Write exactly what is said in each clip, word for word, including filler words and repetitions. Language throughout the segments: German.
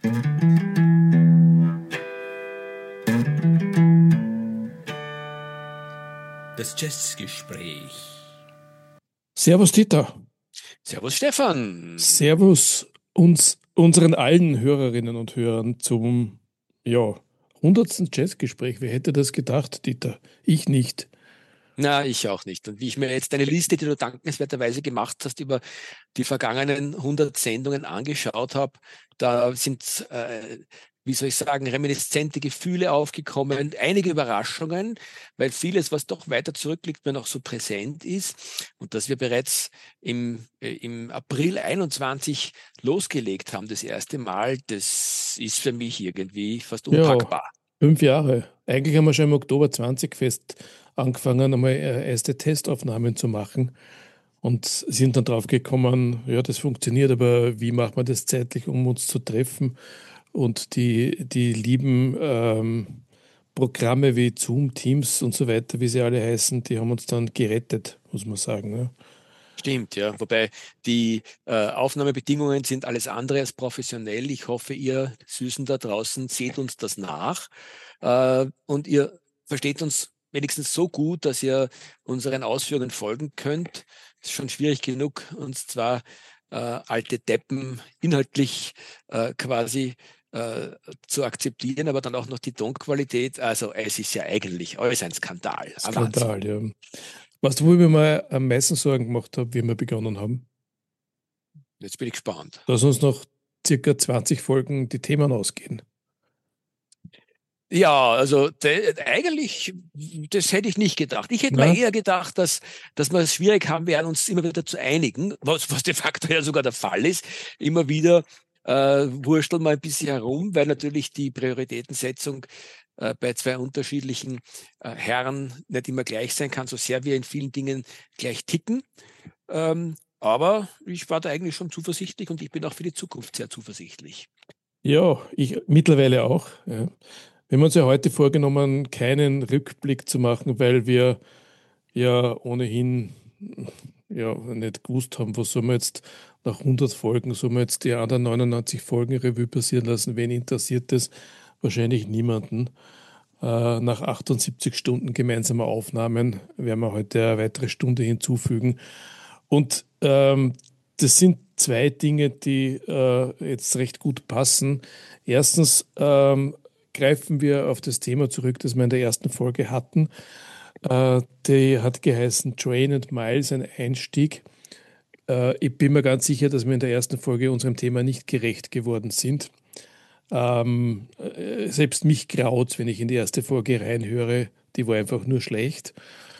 Das Jazzgespräch. Servus Dieter. Servus Stefan. Servus uns, unseren allen Hörerinnen und Hörern zum ja, hundertsten Jazzgespräch. Wer hätte das gedacht, Dieter? Ich nicht. Na, ich auch nicht. Und wie ich mir jetzt deine Liste, die du dankenswerterweise gemacht hast, über die vergangenen hundert Sendungen angeschaut habe, da sind, äh, wie soll ich sagen, reminiszente Gefühle aufgekommen, einige Überraschungen, weil vieles, was doch weiter zurückliegt, mir noch so präsent ist. Und dass wir bereits im, äh, im April einundzwanzig losgelegt haben, das erste Mal, das ist für mich irgendwie fast Ja, unpackbar. fünf Jahre. Eigentlich haben wir schon im Oktober zwanzig fest angefangen, einmal äh, erste Testaufnahmen zu machen und sind dann drauf gekommen, ja, das funktioniert, aber wie macht man das zeitlich, um uns zu treffen? Und die, die lieben ähm, Programme wie Zoom, Teams und so weiter, wie sie alle heißen, die haben uns dann gerettet, muss man sagen. Ne? Stimmt, ja. Wobei die äh, Aufnahmebedingungen sind alles andere als professionell. Ich hoffe, ihr Süßen da draußen seht uns das nach äh, und ihr versteht uns wenigstens so gut, dass ihr unseren Ausführungen folgen könnt. Es ist schon schwierig genug, uns zwar äh, alte Deppen inhaltlich äh, quasi äh, zu akzeptieren, aber dann auch noch die Tonqualität. Also es ist ja eigentlich alles ein Skandal. Ein Wahnsinn. Skandal, ja. Weißt du, wo ich mir mal am meisten Sorgen gemacht habe, wie wir begonnen haben? Jetzt bin ich gespannt. Dass uns noch circa zwanzig Folgen die Themen ausgehen. Ja, also de, eigentlich, das hätte ich nicht gedacht. Ich hätte mir Na? eher gedacht, dass, dass wir es schwierig haben werden, uns immer wieder zu einigen, was, was de facto ja sogar der Fall ist. Immer wieder äh, wursteln wir ein bisschen herum, weil natürlich die Prioritätensetzung äh, bei zwei unterschiedlichen äh, Herren nicht immer gleich sein kann, so sehr wir in vielen Dingen gleich ticken. Ähm, aber ich war da eigentlich schon zuversichtlich und ich bin auch für die Zukunft sehr zuversichtlich. Ja, ich mittlerweile auch. Ja. Wir haben uns ja heute vorgenommen, keinen Rückblick zu machen, weil wir ja ohnehin ja nicht gewusst haben, was soll man jetzt nach hundert Folgen, soll man jetzt die anderen neunundneunzig Folgen Revue passieren lassen? Wen interessiert das? Wahrscheinlich niemanden. Äh, nach achtundsiebzig Stunden gemeinsamer Aufnahmen werden wir heute eine weitere Stunde hinzufügen. Und ähm, das sind zwei Dinge, die äh, jetzt recht gut passen. Erstens ähm, greifen wir auf das Thema zurück, das wir in der ersten Folge hatten. Äh, die hat geheißen Train and Miles, ein Einstieg. Äh, ich bin mir ganz sicher, dass wir in der ersten Folge unserem Thema nicht gerecht geworden sind. Ähm, äh, selbst mich graut, wenn ich in die erste Folge reinhöre. Die war einfach nur schlecht.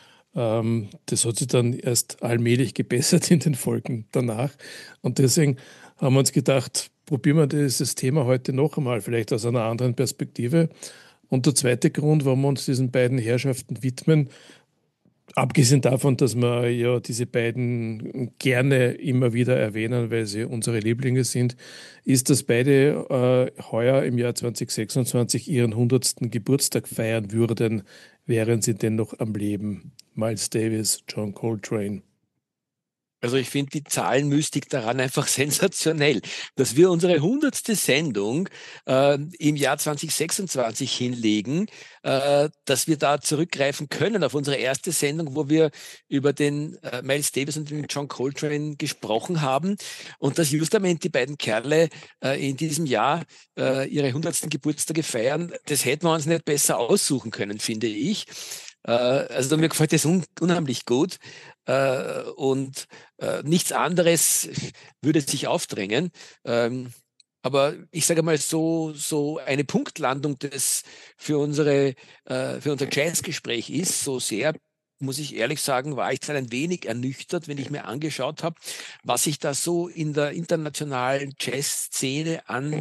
Ähm, das hat sich dann erst allmählich gebessert in den Folgen danach. Und deswegen haben wir uns gedacht, probieren wir dieses Thema heute noch einmal, vielleicht aus einer anderen Perspektive. Und der zweite Grund, warum wir uns diesen beiden Herrschaften widmen, abgesehen davon, dass wir ja diese beiden gerne immer wieder erwähnen, weil sie unsere Lieblinge sind, ist, dass beide äh, heuer im Jahr zwanzig sechsundzwanzig ihren hundertsten Geburtstag feiern würden, wären sie denn noch am Leben. Miles Davis, John Coltrane. Also ich finde die Zahlenmystik daran einfach sensationell, dass wir unsere hundertste Sendung äh, im Jahr zwanzig sechsundzwanzig hinlegen, äh, dass wir da zurückgreifen können auf unsere erste Sendung, wo wir über den äh, Miles Davis und den John Coltrane gesprochen haben und dass justament die beiden Kerle äh, in diesem Jahr äh, ihre hundertsten Geburtstage feiern. Das hätten wir uns nicht besser aussuchen können, finde ich. Äh, also mir gefällt das un unheimlich gut. Äh, und äh, nichts anderes würde sich aufdrängen. Ähm, aber ich sage mal, so, so eine Punktlandung, das für, unsere, äh, für unser Jazzgespräch ist, so sehr, muss ich ehrlich sagen, war ich dann ein wenig ernüchtert, wenn ich mir angeschaut habe, was sich da so in der internationalen Jazzszene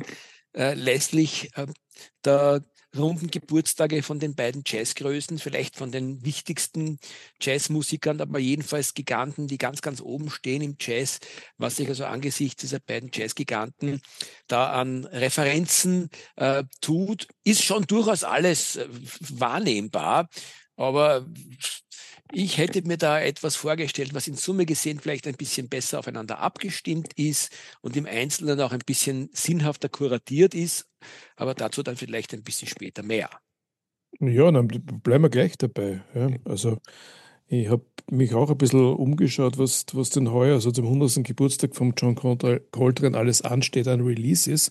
anlässlich äh, der runden Geburtstage von den beiden Jazzgrößen, vielleicht von den wichtigsten Jazzmusikern, aber jedenfalls Giganten, die ganz, ganz oben stehen im Jazz, was sich also angesichts dieser beiden Jazzgiganten da an Referenzen äh, tut, ist schon durchaus alles äh, wahrnehmbar. Aber Ich hätte mir da etwas vorgestellt, was in Summe gesehen vielleicht ein bisschen besser aufeinander abgestimmt ist und im Einzelnen auch ein bisschen sinnhafter kuratiert ist, aber dazu dann vielleicht ein bisschen später mehr. Ja, dann ble- bleiben wir gleich dabei. Ja. Also ich habe mich auch ein bisschen umgeschaut, was, was denn heuer, also zum hundertsten. Geburtstag von John Coltra- Coltrane alles ansteht an Releases.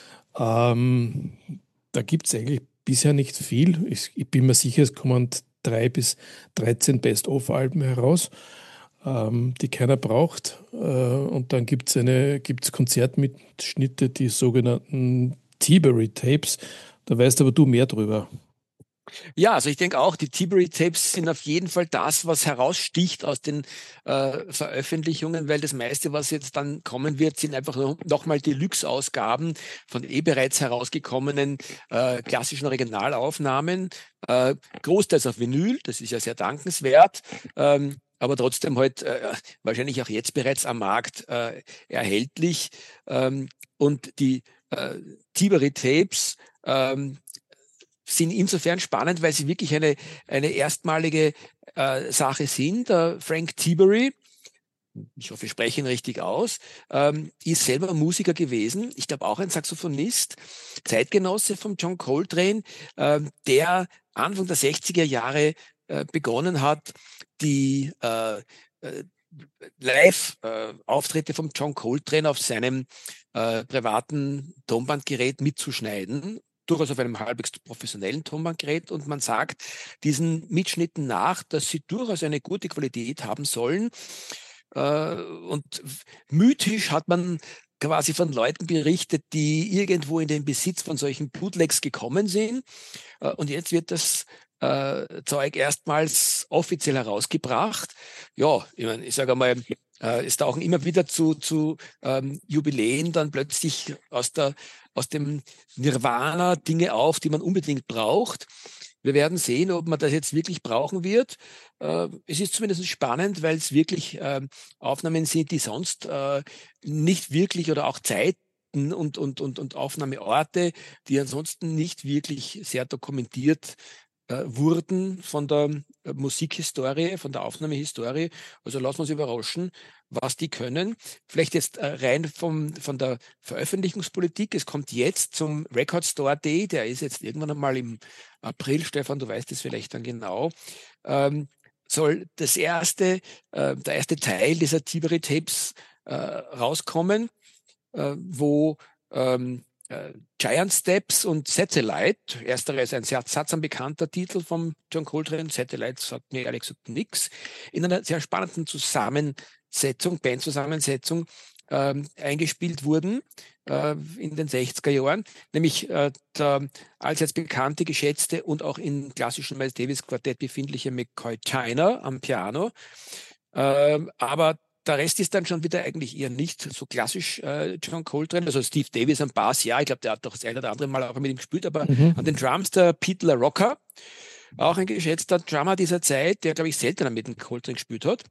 Ähm, Da gibt es eigentlich bisher nicht viel. Ich, ich bin mir sicher, es kommen drei bis dreizehn Best-of-Alben heraus, ähm, die keiner braucht. Äh, und dann gibt es eine, gibt's Konzertmitschnitte, die sogenannten Tilbury Tapes. Da weißt aber du mehr drüber. Ja, also ich denke auch, die Tilbury-Tapes sind auf jeden Fall das, was heraussticht aus den äh, Veröffentlichungen, weil das meiste, was jetzt dann kommen wird, sind einfach noch, nochmal Deluxe-Ausgaben von eh bereits herausgekommenen äh, klassischen Originalaufnahmen, äh, großteils auf Vinyl, das ist ja sehr dankenswert. Ähm, aber trotzdem halt äh, wahrscheinlich auch jetzt bereits am Markt äh, erhältlich. Ähm, und die äh, Tilbury Tapes ähm, sind insofern spannend, weil sie wirklich eine, eine erstmalige äh, Sache sind. Äh, Frank Tilbury, ich hoffe, ich spreche ihn richtig aus, ähm, ist selber Musiker gewesen. Ich glaube auch ein Saxophonist, Zeitgenosse von John Coltrane, ähm, der Anfang der sechziger Jahre äh, begonnen hat, die äh, äh, Live-Auftritte von John Coltrane auf seinem äh, privaten Tonbandgerät mitzuschneiden, durchaus auf einem halbwegs professionellen Tonbandgerät. Und man sagt diesen Mitschnitten nach, dass sie durchaus eine gute Qualität haben sollen. Äh, und mythisch hat man quasi von Leuten berichtet, die irgendwo in den Besitz von solchen Bootlegs gekommen sind. Äh, und jetzt wird das äh, Zeug erstmals offiziell herausgebracht. Ja, ich, mein, ich sage einmal, äh, es tauchen immer wieder zu, zu ähm, Jubiläen dann plötzlich aus, der, aus dem Nirvana Dinge auf, die man unbedingt braucht. Wir werden sehen, ob man das jetzt wirklich brauchen wird. Äh, es ist zumindest spannend, weil es wirklich äh, Aufnahmen sind, die sonst äh, nicht wirklich oder auch Zeiten und, und, und, und Aufnahmeorte, die ansonsten nicht wirklich sehr dokumentiert äh, wurden von der äh, Musikhistorie, von der Aufnahmehistorie. Also lassen wir uns überraschen, was die können. Vielleicht jetzt äh, rein vom, von der Veröffentlichungspolitik. Es kommt jetzt zum Record Store Day, der ist jetzt irgendwann einmal im April, Stefan, du weißt es vielleicht dann genau. Ähm, soll das erste, äh, der erste Teil dieser Tilbury Tapes äh, rauskommen, äh, wo ähm, äh, Giant Steps und Satellite, ersterer ist ein sehr sattsam bekannter Titel von John Coltrane, Satellite sagt mir ehrlich gesagt nichts, in einer sehr spannenden Zusammensetzung, Bandzusammensetzung ähm, eingespielt wurden äh, in den sechziger Jahren, nämlich äh, der allseits bekannte, geschätzte und auch in klassischen Miles Davis Quartett befindliche McCoy Tyner am Piano, ähm, aber der Rest ist dann schon wieder eigentlich eher nicht so klassisch äh, John Coltrane. Also Steve Davis am Bass, ja, ich glaube, der hat doch das eine oder andere Mal auch mit ihm gespielt, aber an den Mhm. Drums der Pete LaRocca, auch ein geschätzter Drummer dieser Zeit, der, glaube ich, seltener mit dem Coltrane gespielt hat.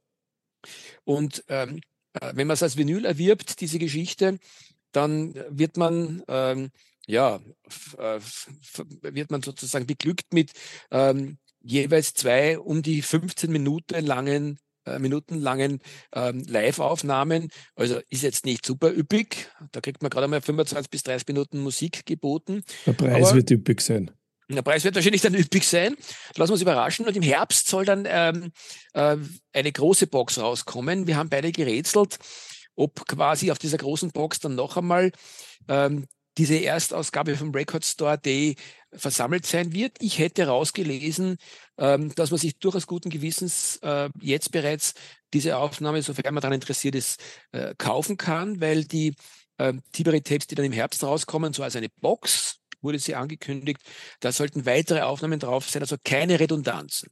Und ähm, äh, wenn man es als Vinyl erwirbt, diese Geschichte, dann wird man ähm, ja f- äh, f- wird man sozusagen beglückt mit ähm, jeweils zwei um die fünfzehn Minuten langen äh, Minuten langen ähm, Live-Aufnahmen. Also ist jetzt nicht super üppig. Da kriegt man gerade mal fünfundzwanzig bis dreißig Minuten Musik geboten. Der Preis Aber wird üppig sein. der Preis wird wahrscheinlich dann üppig sein. Lassen wir uns überraschen. Und im Herbst soll dann ähm, äh, eine große Box rauskommen. Wir haben beide gerätselt, ob quasi auf dieser großen Box dann noch einmal ähm, diese Erstausgabe vom Record Store Day versammelt sein wird. Ich hätte rausgelesen, ähm, dass man sich durchaus guten Gewissens äh, jetzt bereits diese Aufnahme, sofern man daran interessiert ist, äh, kaufen kann, weil die äh, Tilbury Tapes, die dann im Herbst rauskommen, so als eine Box wurde sie angekündigt, da sollten weitere Aufnahmen drauf sein, also keine Redundanzen.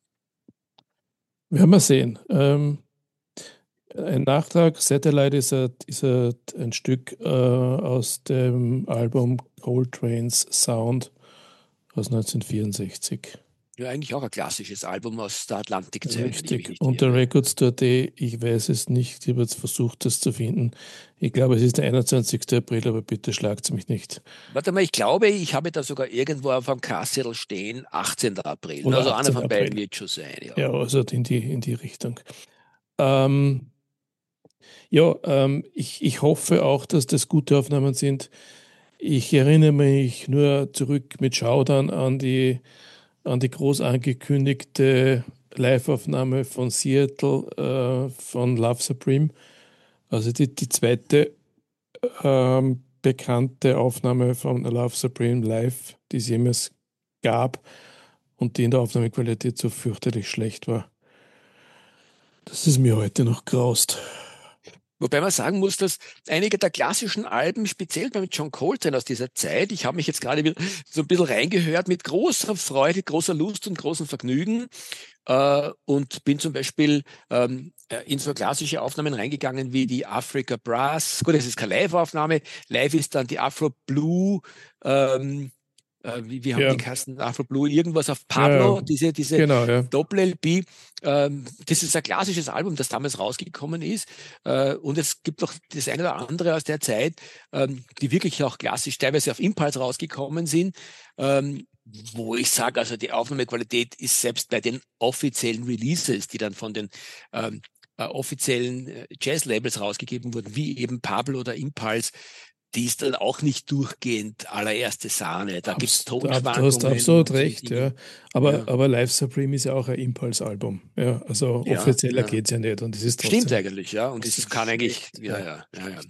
Werden wir sehen. Ähm, ein Nachtrag, Satellite ist, ein, ist ein, ein Stück äh, aus dem Album Coltrane's Sound aus neunzehnhundertvierundsechzig. Ja, eigentlich auch ein klassisches Album aus der Atlantikzeit, wenn ich mich Richtig. nicht Unter irre. Records.at, ich weiß es nicht, ich habe jetzt versucht, das zu finden. Ich glaube, es ist der einundzwanzigste April, aber bitte schlagt mich nicht. Warte mal, ich glaube, ich habe da sogar irgendwo auf einem Kassettel stehen, achtzehnter April. Oder Also einer achtzehnten von beiden April. wird schon sein, ja. Ja, also in die, in die Richtung. Ähm, ja, ähm, ich, ich hoffe auch, dass das gute Aufnahmen sind. Ich erinnere mich nur zurück mit Schaudern an die, an die groß angekündigte Liveaufnahme von Seattle äh, von Love Supreme. Also die, die zweite ähm, bekannte Aufnahme von Love Supreme live, die es jemals gab und die in der Aufnahmequalität so fürchterlich schlecht war, dass es mir heute noch graust. Wobei man sagen muss, dass einige der klassischen Alben, speziell bei John Coltrane aus dieser Zeit, ich habe mich jetzt gerade wieder so ein bisschen reingehört, mit großer Freude, großer Lust und großem Vergnügen äh, und bin zum Beispiel ähm, äh, in so klassische Aufnahmen reingegangen wie die Africa Brass. Gut, das ist keine Live-Aufnahme. Live ist dann die Afro Blue, ähm, äh, wie, wie haben die Ja, geheißen? Afro Blue, irgendwas auf ja, Pablo, diese, diese genau, ja. Doppel-L P. Ähm, das ist ein klassisches Album, das damals rausgekommen ist. Äh, und es gibt noch das eine oder andere aus der Zeit, ähm, die wirklich auch klassisch teilweise auf Impulse rausgekommen sind. Ähm, wo ich sage, also die Aufnahmequalität ist selbst bei den offiziellen Releases, die dann von den ähm, äh, offiziellen äh, Jazz-Labels rausgegeben wurden, wie eben Pablo oder Impulse, die ist dann auch nicht durchgehend allererste Sahne. Da gibt es Abs ab, du hast Tonschwankungen absolut und so recht, Dinge. ja. Aber, Ja, aber Live Supreme ist ja auch ein Impulse-Album. Ja, also ja, offizieller ja. geht es ja nicht und es ist Stimmt trotzdem eigentlich, ja. Und so es kann eigentlich, schlecht. ja, Ja, ja, ja, ja.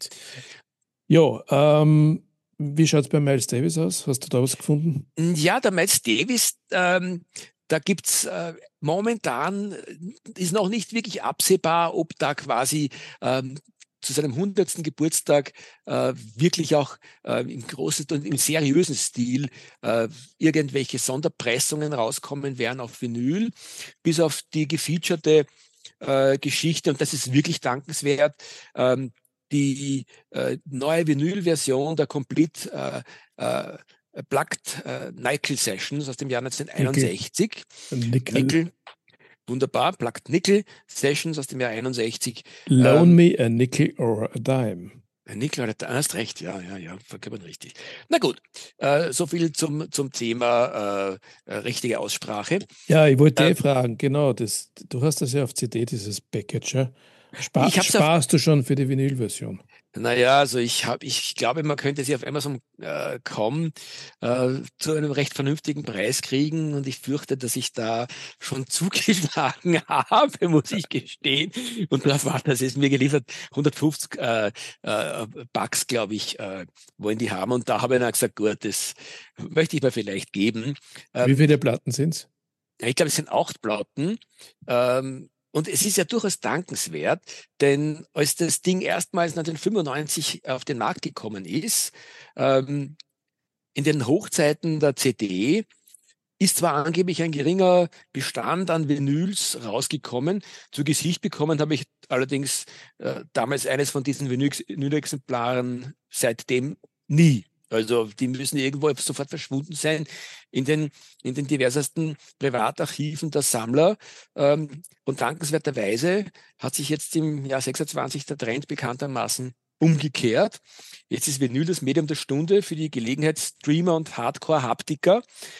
ja ähm, wie schaut es bei Miles Davis aus? Hast du da was gefunden? Ja, der Miles Davis, ähm, da gibt's äh, momentan äh, ist noch nicht wirklich absehbar, ob da quasi ähm, zu seinem hundertsten Geburtstag äh, wirklich auch äh, im großen und im seriösen Stil äh, irgendwelche Sonderpressungen rauskommen werden auf Vinyl, bis auf die gefeaturete äh, Geschichte, und das ist wirklich dankenswert. Ähm, die äh, neue Vinyl-Version der Complete äh, äh, Plugged äh, Nickel Sessions aus dem Jahr Nickel, neunzehnhunderteinundsechzig. Nickel. Nickel, wunderbar. Plugged Nickel Sessions aus dem Jahr einundsechzig. Loan Ähm, me a nickel or a dime. Nickel hat hast recht, ja, ja, ja, vollkommen richtig. Na gut, äh, so viel zum, zum Thema äh, äh, richtige Aussprache. Ja, ich wollte Äh, eh fragen, genau, das, du hast das ja auf C D, dieses Package. Ja? Spar, ich habe es auf sparst du schon für die Vinylversion? Naja, also ich habe, ich glaube, man könnte sie auf Amazon äh, kommen äh, zu einem recht vernünftigen Preis kriegen, und ich fürchte, dass ich da schon zugeschlagen habe, muss ich gestehen. Und darauf war das ist mir geliefert, hundertfünfzig äh, äh, Bucks, glaube ich, äh, wollen die haben. Und da habe ich dann gesagt, gut, das möchte ich mir vielleicht geben. Wie Ähm, viele Platten sind's? ja, ich glaube, es sind acht Platten. Ähm, und es ist ja durchaus dankenswert, denn als das Ding erstmals neunzehnhundertfünfundneunzig auf den Markt gekommen ist, ähm, in den Hochzeiten der C D, ist zwar angeblich ein geringer Bestand an Vinyls rausgekommen. Zu Gesicht bekommen habe ich allerdings äh, damals eines von diesen Vinyl-Exemplaren seitdem nie. Also die müssen irgendwo sofort verschwunden sein in den, in den diversesten Privatarchiven der Sammler. Ähm, und dankenswerterweise hat sich jetzt im Jahr sechsundzwanzig der Trend bekanntermaßen umgekehrt. Jetzt ist Vinyl das Medium der Stunde für die Gelegenheitsstreamer und Hardcore-Haptiker.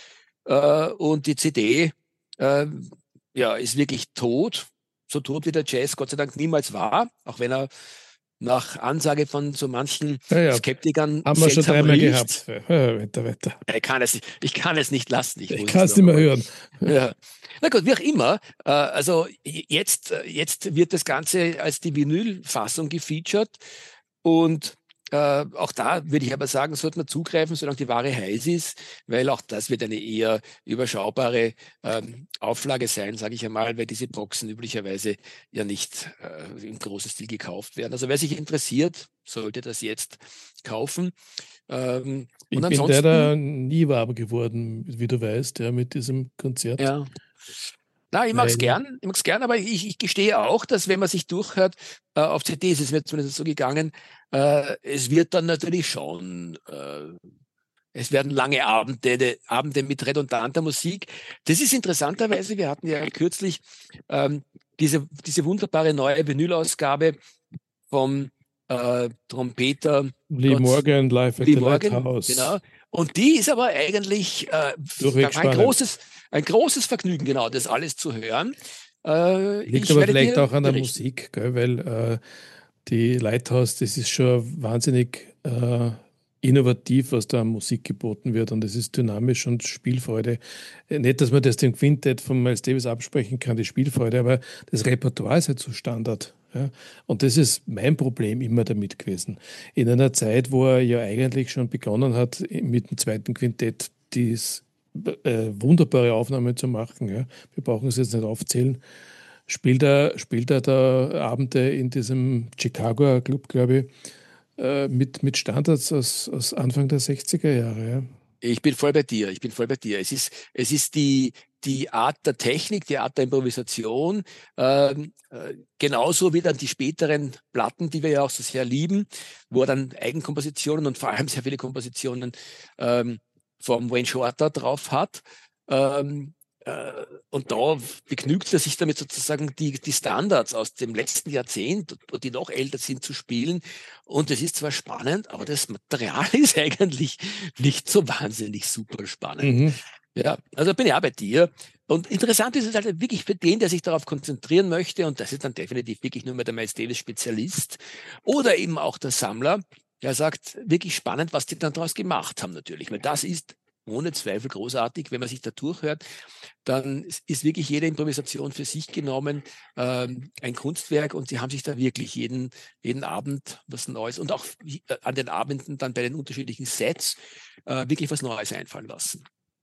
Äh, und die C D äh, ja, ist wirklich tot, so tot wie der Jazz Gott sei Dank niemals war, auch wenn er nach Ansage von so manchen Ja, ja, Skeptikern haben wir schon seltsam dreimal gehabt. riecht. Ja, weiter, weiter. Ich kann es nicht, ich kann es nicht lassen, ich Ich muss kann es es noch nicht mehr einmal. hören. Ja. Na gut, wie auch immer. Äh, also jetzt, jetzt wird das Ganze als die Vinylfassung gefeatured, und äh, auch da würde ich aber sagen, sollte man zugreifen, solange die Ware heiß ist, weil auch das wird eine eher überschaubare ähm, Auflage sein, sage ich einmal, weil diese Boxen üblicherweise ja nicht äh, im großen Stil gekauft werden. Also wer sich interessiert, sollte das jetzt kaufen. Ähm, und Ich bin ansonsten, leider nie warm geworden, wie du weißt, ja, mit diesem Konzert, ja. Na, ich mag's weil gern, ich mag's gern, aber ich, ich gestehe auch, dass wenn man sich durchhört, äh, auf C D ist es mir zumindest so gegangen, äh, es wird dann natürlich schon äh, Es werden lange Abende, Abende mit redundanter Musik. Das ist interessanterweise, wir hatten ja kürzlich ähm, diese, diese wunderbare neue Vinylausgabe vom äh, Trompeter Lee Gott, Morgan, Live at Lee the Morgan, genau. Lighthouse. Und die ist aber eigentlich äh, Durchweg ein spannend. großes, ein großes Vergnügen, genau, das alles zu hören. Äh, Liegt ich aber werde vielleicht dir auch an der berichten. Musik, gell? Weil äh, die Lighthouse, das ist schon wahnsinnig äh, innovativ, was da an Musik geboten wird und es ist dynamisch und Spielfreude. Äh, Nicht, dass man das dem Quintett von Miles Davis absprechen kann, die Spielfreude, aber das Repertoire ist halt so Standard. Ja? Und das ist mein Problem immer damit gewesen. In einer Zeit, wo er ja eigentlich schon begonnen hat, mit dem zweiten Quintett dies äh, wunderbare Aufnahmen zu machen. Ja? Wir brauchen es jetzt nicht aufzählen. Spielt er, spielt er da Abende in diesem Chicagoer Club, glaube ich, äh, mit, mit Standards aus, aus Anfang der sechziger Jahre. Ja. Ich bin voll bei dir. Ich bin voll bei dir. Es ist, es ist die, die Art der Technik, die Art der Improvisation, ähm, äh, genauso wie dann die späteren Platten, die wir ja auch so sehr lieben, wo er dann Eigenkompositionen und vor allem sehr viele Kompositionen ähm, vom Wayne Shorter drauf hat. Ähm, äh, und da begnügt er sich damit sozusagen die, die Standards aus dem letzten Jahrzehnt, die noch älter sind, zu spielen. Und es ist zwar spannend, aber das Material ist eigentlich nicht so wahnsinnig super spannend. Mhm. Ja, also bin ich auch bei dir. Und interessant ist es halt wirklich für den, der sich darauf konzentrieren möchte, und das ist dann definitiv wirklich nur mehr der Miles Davis Spezialist oder eben auch der Sammler, der sagt, wirklich spannend, was die dann daraus gemacht haben natürlich. Weil das ist ohne Zweifel großartig, wenn man sich da durchhört, dann ist wirklich jede Improvisation für sich genommen ähm, ein Kunstwerk und sie haben sich da wirklich jeden, jeden Abend was Neues und auch äh, an den Abenden dann bei den unterschiedlichen Sets äh, wirklich was Neues einfallen lassen.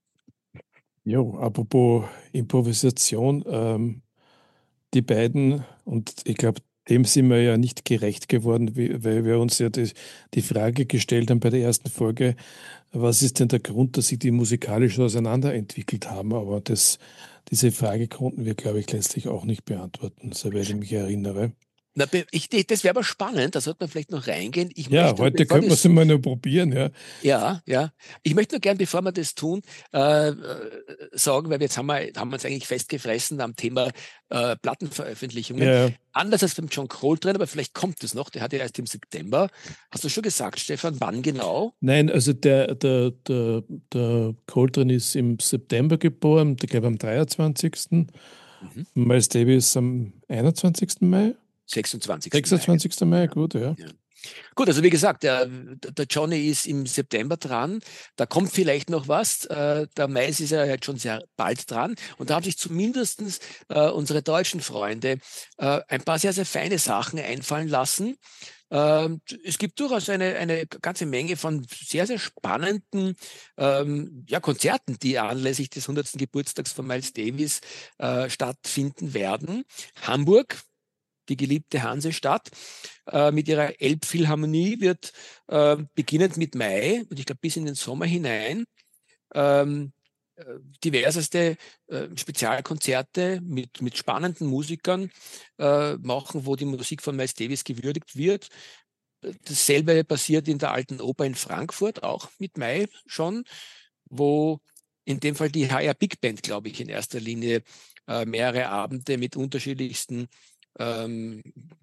Jo, apropos Improvisation, ähm, die beiden, und ich glaube, dem sind wir ja nicht gerecht geworden, wie- weil wir uns ja die, die Frage gestellt haben bei der ersten Folge, was ist denn der Grund, dass sich die musikalisch so auseinanderentwickelt haben? Aber das, diese Frage konnten wir, glaube ich, letztlich auch nicht beantworten, soweit ich mich erinnere. Na, ich, das wäre aber spannend, da sollte man vielleicht noch reingehen. Ich Ja, möchte aber, heute bevor könnte wir man es es mal nur probieren, ja. Ja, ja. Ich möchte nur gern, bevor wir das tun, äh, äh, sagen, weil jetzt haben wir, haben wir uns eigentlich festgefressen am Thema äh, Plattenveröffentlichungen. Ja, Anders als beim John Coltrane, aber vielleicht kommt es noch. Der hat ja erst im September. Hast du schon gesagt, Stefan, wann genau? nein, also der, der, der, der Coltrane ist im September geboren, ich glaube am dreiundzwanzigsten. Mhm. Miles Davis am einundzwanzigsten Mai. sechsundzwanzigsten Mai. sechsundzwanzigsten Mai, Ja. gut, ja. Ja. Gut, also wie gesagt, der, der Johnny ist im September dran. Da kommt vielleicht noch was. Äh, der Mai ist ja jetzt schon sehr bald dran. Und da haben sich zumindest äh, unsere deutschen Freunde äh, ein paar sehr, sehr feine Sachen einfallen lassen. Ähm, es gibt durchaus eine, eine ganze Menge von sehr, sehr spannenden ähm, ja, Konzerten, die anlässlich des hundertsten Geburtstags von Miles Davis äh, stattfinden werden. Hamburg, die geliebte Hansestadt, äh, mit ihrer Elbphilharmonie wird äh, beginnend mit Mai und ich glaube bis in den Sommer hinein ähm, äh, diverseste äh, Spezialkonzerte mit, mit spannenden Musikern äh, machen, wo die Musik von Miles Davis gewürdigt wird. Dasselbe passiert in der Alten Oper in Frankfurt, auch mit Mai schon, wo in dem Fall die H R Big Band, glaube ich, in erster Linie äh, mehrere Abende mit unterschiedlichsten ähm,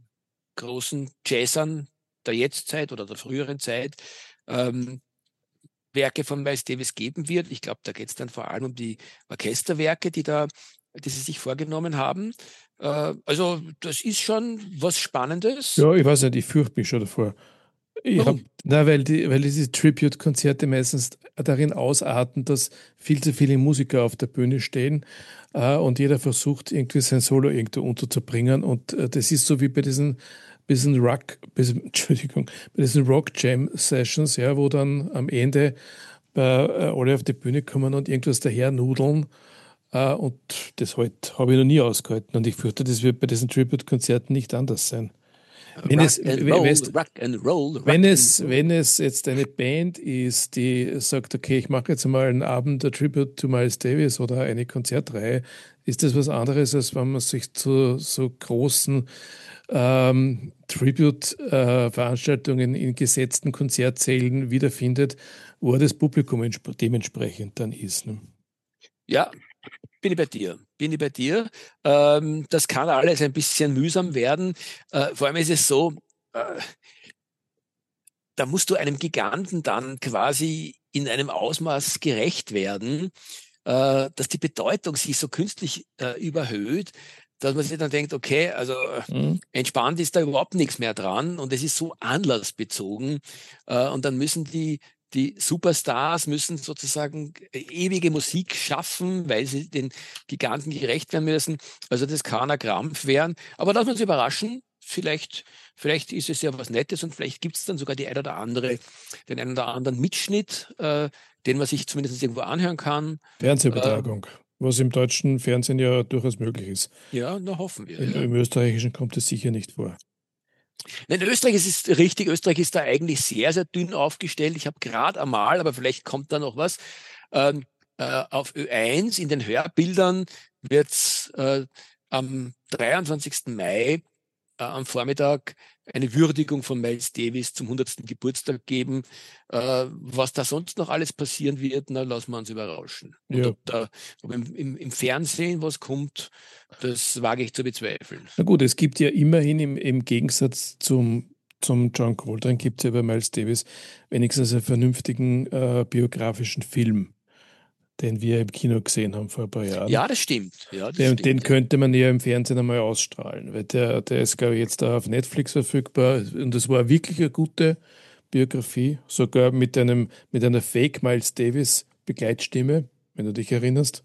großen Jazzern der Jetztzeit oder der früheren Zeit ähm, Werke von Miles Davis geben wird. Ich glaube, da geht es dann vor allem um die Orchesterwerke, die da, die sie sich vorgenommen haben. Äh, also das ist schon was Spannendes. Ja, ich weiß nicht, ich fürchte mich schon davor. Ich habe, Warum? na, weil die, weil diese Tribute-Konzerte meistens darin ausarten, dass viel zu viele Musiker auf der Bühne stehen äh, und jeder versucht, irgendwie sein Solo irgendwo unterzubringen. Und äh, das ist so wie bei diesen, bei diesen Rock, bei diesen, Entschuldigung, bei diesen Rock Jam Sessions, ja, wo dann am Ende äh, alle auf die Bühne kommen und irgendwas daher nudeln. Äh, und das halt habe ich noch nie ausgehalten. Und ich fürchte, das wird bei diesen Tribute-Konzerten nicht anders sein. Wenn Rock es, and we- Roll, weißt, Rock and Roll, wenn Rock and es, Roll. wenn es jetzt eine Band ist, die sagt, okay, ich mache jetzt mal einen Abend der Tribute to Miles Davis oder eine Konzertreihe, ist das was anderes, als wenn man sich zu so großen ähm, Tribute-Veranstaltungen in gesetzten Konzertsälen wiederfindet, wo das Publikum entsp- dementsprechend dann ist. Ne? Ja, bin ich bei dir. Bin ich bei dir. Ähm, das kann alles ein bisschen mühsam werden. Äh, vor allem ist es so, äh, da musst du einem Giganten dann quasi in einem Ausmaß gerecht werden, äh, dass die Bedeutung sich so künstlich äh, überhöht, dass man sich dann denkt, okay, also äh, Mhm. entspannt ist da überhaupt nichts mehr dran und es ist so anlassbezogen. Äh, und dann müssen die, die Superstars müssen sozusagen ewige Musik schaffen, weil sie den Giganten gerecht werden müssen. Also das kann ein Krampf werden. Aber lass uns überraschen. Vielleicht, vielleicht ist es ja was Nettes und vielleicht gibt es dann sogar die ein oder andere, den einen oder anderen Mitschnitt, äh, den man sich zumindest irgendwo anhören kann. Äh, Fernsehübertragung, was im deutschen Fernsehen ja durchaus möglich ist. ja, na hoffen wir. Im, Ja. im österreichischen kommt es sicher nicht vor. Nein, in Österreich ist es richtig. Österreich ist da eigentlich sehr, sehr dünn aufgestellt. Ich habe gerade einmal, aber vielleicht kommt da noch was. Ähm, äh, auf Ö eins in den Hörbildern wird es äh, am dreiundzwanzigsten Mai äh, am Vormittag eine Würdigung von Miles Davis zum hundertsten Geburtstag geben. Äh, was da sonst noch alles passieren wird, na, lassen wir uns überraschen. Und Ja, ob da ob im, im, im Fernsehen was kommt, das wage ich zu bezweifeln. na gut, es gibt ja immerhin im, im Gegensatz zum, zum John Coltrane gibt es ja bei Miles Davis wenigstens einen vernünftigen äh, biografischen Film, den wir im Kino gesehen haben vor ein paar Jahren. Ja, das stimmt. Ja, das Den, den stimmt. Ja. könnte man ja im Fernsehen einmal ausstrahlen, weil der, der ist, glaube ich, jetzt da auf Netflix verfügbar. Und das war wirklich eine gute Biografie, sogar mit einem, mit einer Fake Miles Davis Begleitstimme, wenn du dich erinnerst.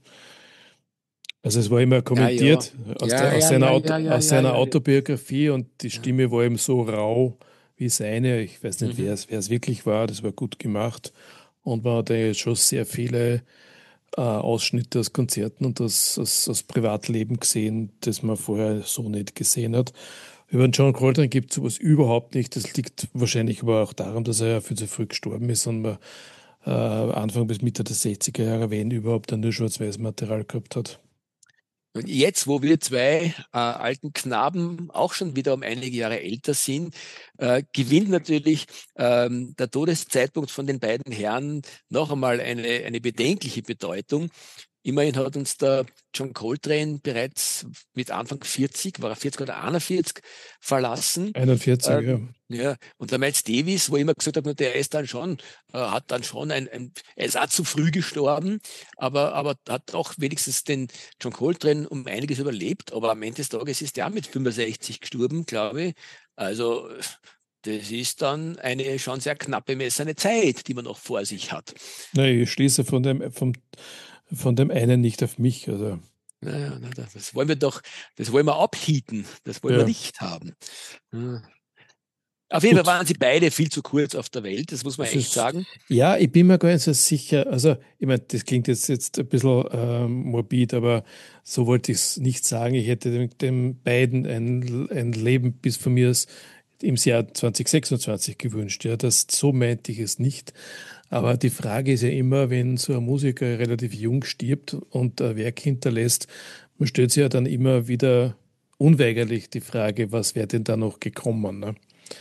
Also es war immer Ja, ja. kommentiert aus, Ja, der, aus, ja, seiner ja, Auto, ja, ja, aus ja, seiner ja, ja. Autobiografie und die Ja. Stimme war eben so rau wie seine. Ich weiß nicht, wer Mhm. es, wer es wirklich war, das war gut gemacht. Und man hat ja jetzt schon sehr viele äh, Ausschnitte aus Konzerten und aus, aus, aus Privatleben gesehen, das man vorher so nicht gesehen hat. Über den John Coltrane gibt es sowas überhaupt nicht. Das liegt wahrscheinlich aber auch daran, dass er ja viel zu früh gestorben ist und man äh, Anfang bis Mitte der sechziger Jahre, wenn überhaupt, dann nur Schwarz-Weiß-Material gehabt hat. Und jetzt, wo wir zwei äh, alten Knaben auch schon wieder um einige Jahre älter sind, äh, gewinnt natürlich ähm, der Todeszeitpunkt von den beiden Herren noch einmal eine, eine bedenkliche Bedeutung. Immerhin hat uns der John Coltrane bereits mit Anfang vierzig, war er vierzig oder einundvierzig, verlassen. einundvierzig, ja. Ähm, ja, und der Miles Davis, wo ich immer gesagt habe, der ist dann schon, äh, hat dann schon ein, ein, er ist auch zu früh gestorben, aber, aber hat auch wenigstens den John Coltrane um einiges überlebt. Aber am Ende des Tages ist er auch mit fünfundsechzig gestorben, glaube ich. Also, das ist dann eine schon sehr knapp bemessene Zeit, die man noch vor sich hat. Na, ich schließe von dem, vom, von dem einen nicht auf mich. Also, Naja, na, das wollen wir doch, das wollen wir abhieten, das wollen wir ja, nicht haben. Ja. Auf jeden Fall gut. waren sie beide viel zu kurz auf der Welt, das muss man Das echt ist, sagen. ja, ich bin mir gar nicht so sicher. Also, ich meine, das klingt jetzt, jetzt ein bisschen ähm, morbid, aber so wollte ich es nicht sagen. Ich hätte den, den beiden ein, ein Leben bis von mir aus im Jahr zwanzig sechsundzwanzig gewünscht. Ja, das, so meinte ich es nicht. Aber die Frage ist ja immer, wenn so ein Musiker relativ jung stirbt und ein Werk hinterlässt, man stellt sich ja dann immer wieder unweigerlich die Frage, was wäre denn da noch gekommen? Ne?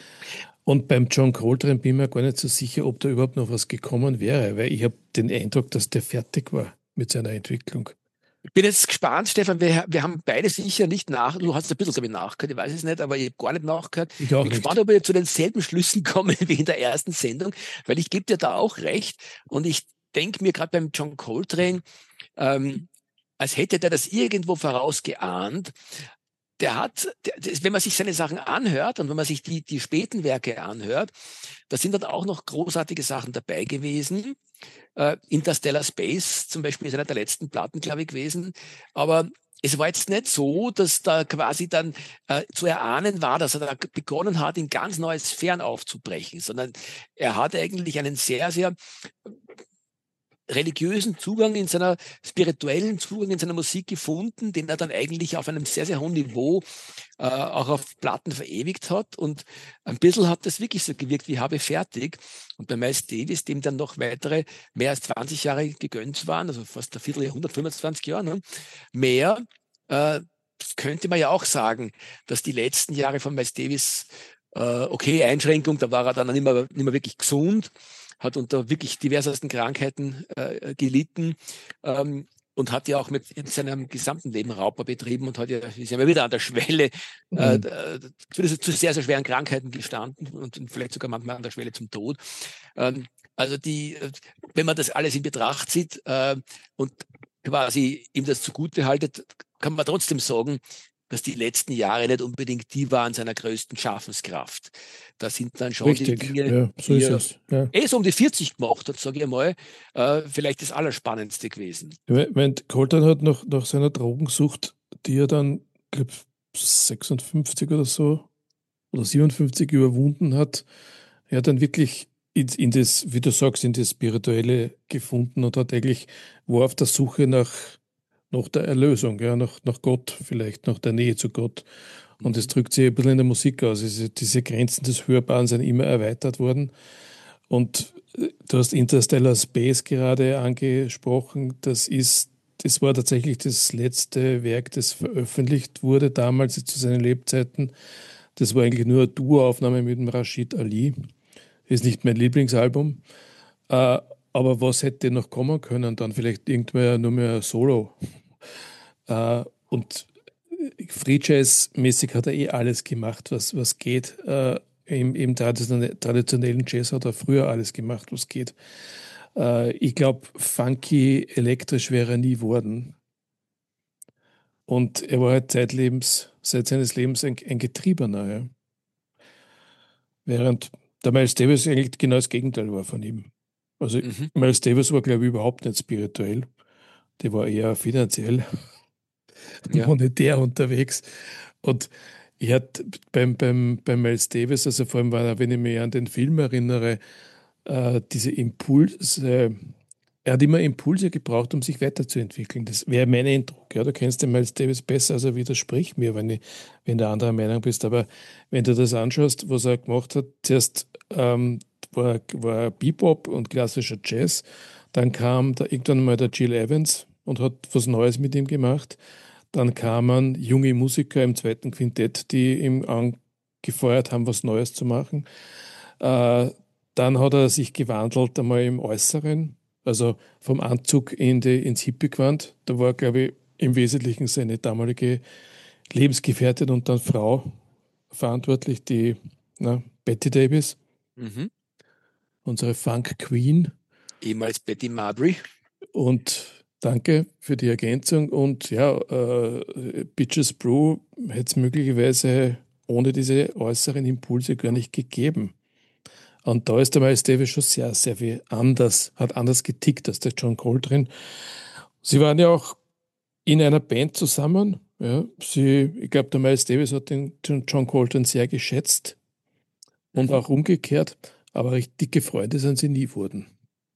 Und beim John Coltrane bin ich mir gar nicht so sicher, ob da überhaupt noch was gekommen wäre, weil ich habe den Eindruck, dass der fertig war mit seiner Entwicklung. Ich bin jetzt gespannt, Stefan, wir, wir haben beide sicher nicht nach, du hast ein bisschen damit nachgehört, ich weiß es nicht, aber ich habe gar nicht nachgehört. Ich auch Bin gespannt, nicht. ob wir zu denselben Schlüssen kommen wie in der ersten Sendung, weil ich gebe dir da auch recht und ich denke mir gerade beim John Coltrane, ähm, als hätte der das irgendwo vorausgeahnt. Der hat, der, das, wenn man sich seine Sachen anhört und wenn man sich die, die späten Werke anhört, da sind dann auch noch großartige Sachen dabei gewesen. Äh, Interstellar Space zum Beispiel ist einer der letzten Platten, glaube ich, gewesen. Aber es war jetzt nicht so, dass da quasi dann äh, zu erahnen war, dass er da begonnen hat, in ganz neue Sphären aufzubrechen, sondern er hat eigentlich einen sehr, sehr religiösen Zugang, in seiner spirituellen Zugang in seiner Musik gefunden, den er dann eigentlich auf einem sehr, sehr hohen Niveau äh, auch auf Platten verewigt hat. Und ein bisschen hat das wirklich so gewirkt wie habe fertig. Und bei Miles Davis, dem dann noch weitere mehr als zwanzig Jahre gegönnt waren, also fast ein Vierteljahrhundert, fünfundzwanzig Jahre, ne? mehr, äh, könnte man ja auch sagen, dass die letzten Jahre von Miles Davis, äh, okay, Einschränkung, da war er dann nicht mehr, nicht mehr wirklich gesund, hat unter wirklich diversesten Krankheiten äh, gelitten, ähm, und hat ja auch mit in seinem gesamten Leben Raubbau betrieben und hat ja, ist ja immer wieder an der Schwelle äh, Mhm. zu, zu sehr, sehr schweren Krankheiten gestanden und vielleicht sogar manchmal an der Schwelle zum Tod. Ähm, also die, wenn man das alles in Betracht zieht äh, und quasi ihm das zugute haltet, kann man trotzdem sagen, dass die letzten Jahre nicht unbedingt die waren seiner größten Schaffenskraft. Da sind dann schon die Richtig, Dinge, ja, so die ist er es. Ja. eh so um die vierzig gemacht hat, sage ich mal, äh, vielleicht das Allerspannendste gewesen. Ich mein, Coltrane hat nach, nach seiner Drogensucht, die er dann, glaube sechsundfünfzig oder so, oder siebenundfünfzig überwunden hat, er hat dann wirklich in, in das, wie du sagst, in das Spirituelle gefunden und hat eigentlich, war auf der Suche nach, nach der Erlösung, ja, nach, nach Gott vielleicht, nach der Nähe zu Gott. Und das Mhm. drückt sich ein bisschen in der Musik aus. Also diese Grenzen des Hörbaren sind immer erweitert worden. Und äh, du hast Interstellar Space gerade angesprochen. Das ist, das war tatsächlich das letzte Werk, das veröffentlicht wurde damals zu seinen Lebzeiten. Das war eigentlich nur eine Duo-Aufnahme mit dem Rashid Ali. Ist nicht mein Lieblingsalbum. Äh, aber was hätte noch kommen können? Dann vielleicht irgendwann nur mehr Solo. Äh, und Free Jazz-mäßig hat er eh alles gemacht, was, was geht. Äh, im, Im traditionellen Jazz hat er früher alles gemacht, was geht. Äh, ich glaube, funky, elektrisch wäre er nie worden. Und er war halt zeitlebens, seit seines Lebens ein, ein Getriebener. Ja. Während der Miles Davis eigentlich genau das Gegenteil war von ihm. Also Mhm. Miles Davis war, glaube ich, überhaupt nicht spirituell. Der war eher finanziell, Ja. monetär unterwegs. Und ich hatte beim, beim, beim Miles Davis, also vor allem, wenn ich mich an den Film erinnere, äh, diese Impulse, er hat immer Impulse gebraucht, um sich weiterzuentwickeln. Das wäre mein Eindruck. Ja, du kennst den Miles Davis besser, also widersprich mir, wenn, ich, wenn du anderer Meinung bist. Aber wenn du das anschaust, was er gemacht hat, zuerst ähm, war, war Bebop und klassischer Jazz, dann kam da irgendwann mal der Gil Evans und hat was Neues mit ihm gemacht. Dann kamen junge Musiker im zweiten Quintett, die ihm angefeuert haben, was Neues zu machen. Äh, Dann hat er sich gewandelt einmal im Äußeren, also vom Anzug in die, ins Hippie-Gewand. Da war, glaube ich, im Wesentlichen seine damalige Lebensgefährtin und dann Frau verantwortlich, die na, Betty Davis, Mhm. unsere Funk Queen. Ehemals Betty Mabry. Und danke für die Ergänzung. Und ja, äh, Bitches Brew hätte es möglicherweise ohne diese äußeren Impulse gar nicht gegeben. Und da ist der Miles Davis schon sehr, sehr viel anders, hat anders getickt als der John Coltrane. Sie waren ja auch in einer Band zusammen. Ja. Sie, ich glaube, der Miles Davis hat den John Coltrane sehr geschätzt und Mhm. auch umgekehrt, aber richtig dicke Freunde sind sie nie wurden.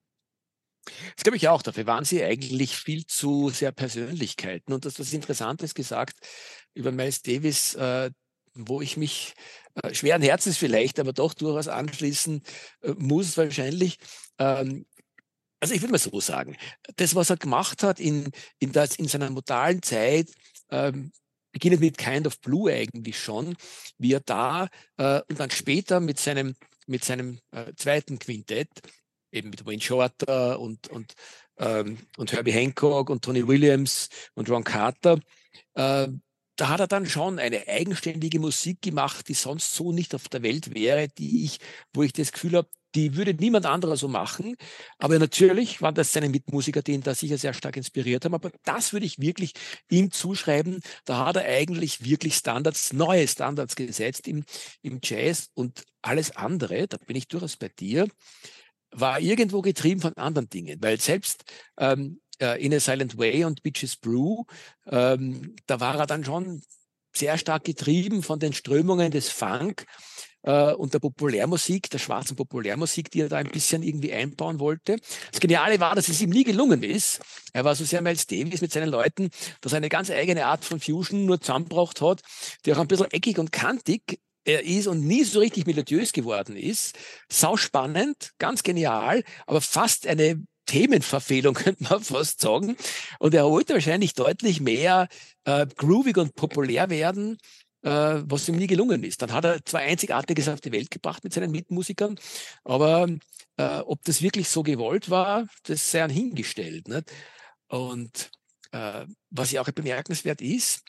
Das glaube ich auch. Dafür waren sie eigentlich viel zu sehr Persönlichkeiten. Und das was Interessantes gesagt über Miles Davis, äh, wo ich mich äh, schweren Herzens vielleicht, aber doch durchaus anschließen äh, muss wahrscheinlich. Ähm, also ich würde mal so sagen, das, was er gemacht hat in, in, das, in seiner modalen Zeit, ähm, beginnend mit Kind of Blue eigentlich schon, wie er da äh, und dann später mit seinem, mit seinem äh, zweiten Quintett, eben mit Wayne Shorter und, und, ähm, und Herbie Hancock und Tony Williams und Ron Carter, äh, da hat er dann schon eine eigenständige Musik gemacht, die sonst so nicht auf der Welt wäre, die ich, wo ich das Gefühl habe, die würde niemand anderer so machen. Aber natürlich waren das seine Mitmusiker, die ihn da sicher sehr stark inspiriert haben. Aber das würde ich wirklich ihm zuschreiben. Da hat er eigentlich wirklich Standards, neue Standards gesetzt im, im Jazz und alles andere, da bin ich durchaus bei dir, war irgendwo getrieben von anderen Dingen. Weil selbst ähm, äh, In a Silent Way und Bitches Brew, ähm, da war er dann schon sehr stark getrieben von den Strömungen des Funk. äh, und der Populärmusik, der schwarzen Populärmusik, die er da ein bisschen irgendwie einbauen wollte. Das Geniale war, dass es ihm nie gelungen ist. Er war so sehr Miles Davis mit seinen Leuten, dass er eine ganz eigene Art von Fusion nur zusammengebracht hat, die auch ein bisschen eckig und kantig er ist und nie so richtig melodiös geworden ist. Sau spannend, ganz genial, aber fast eine Themenverfehlung, könnte man fast sagen. Und er wollte wahrscheinlich deutlich mehr äh, groovig und populär werden, äh, was ihm nie gelungen ist. Dann hat er zwar Einzigartiges auf die Welt gebracht mit seinen Mitmusikern, aber äh, ob das wirklich so gewollt war, das sei hingestellt. Nicht? Und äh, was ja auch bemerkenswert ist,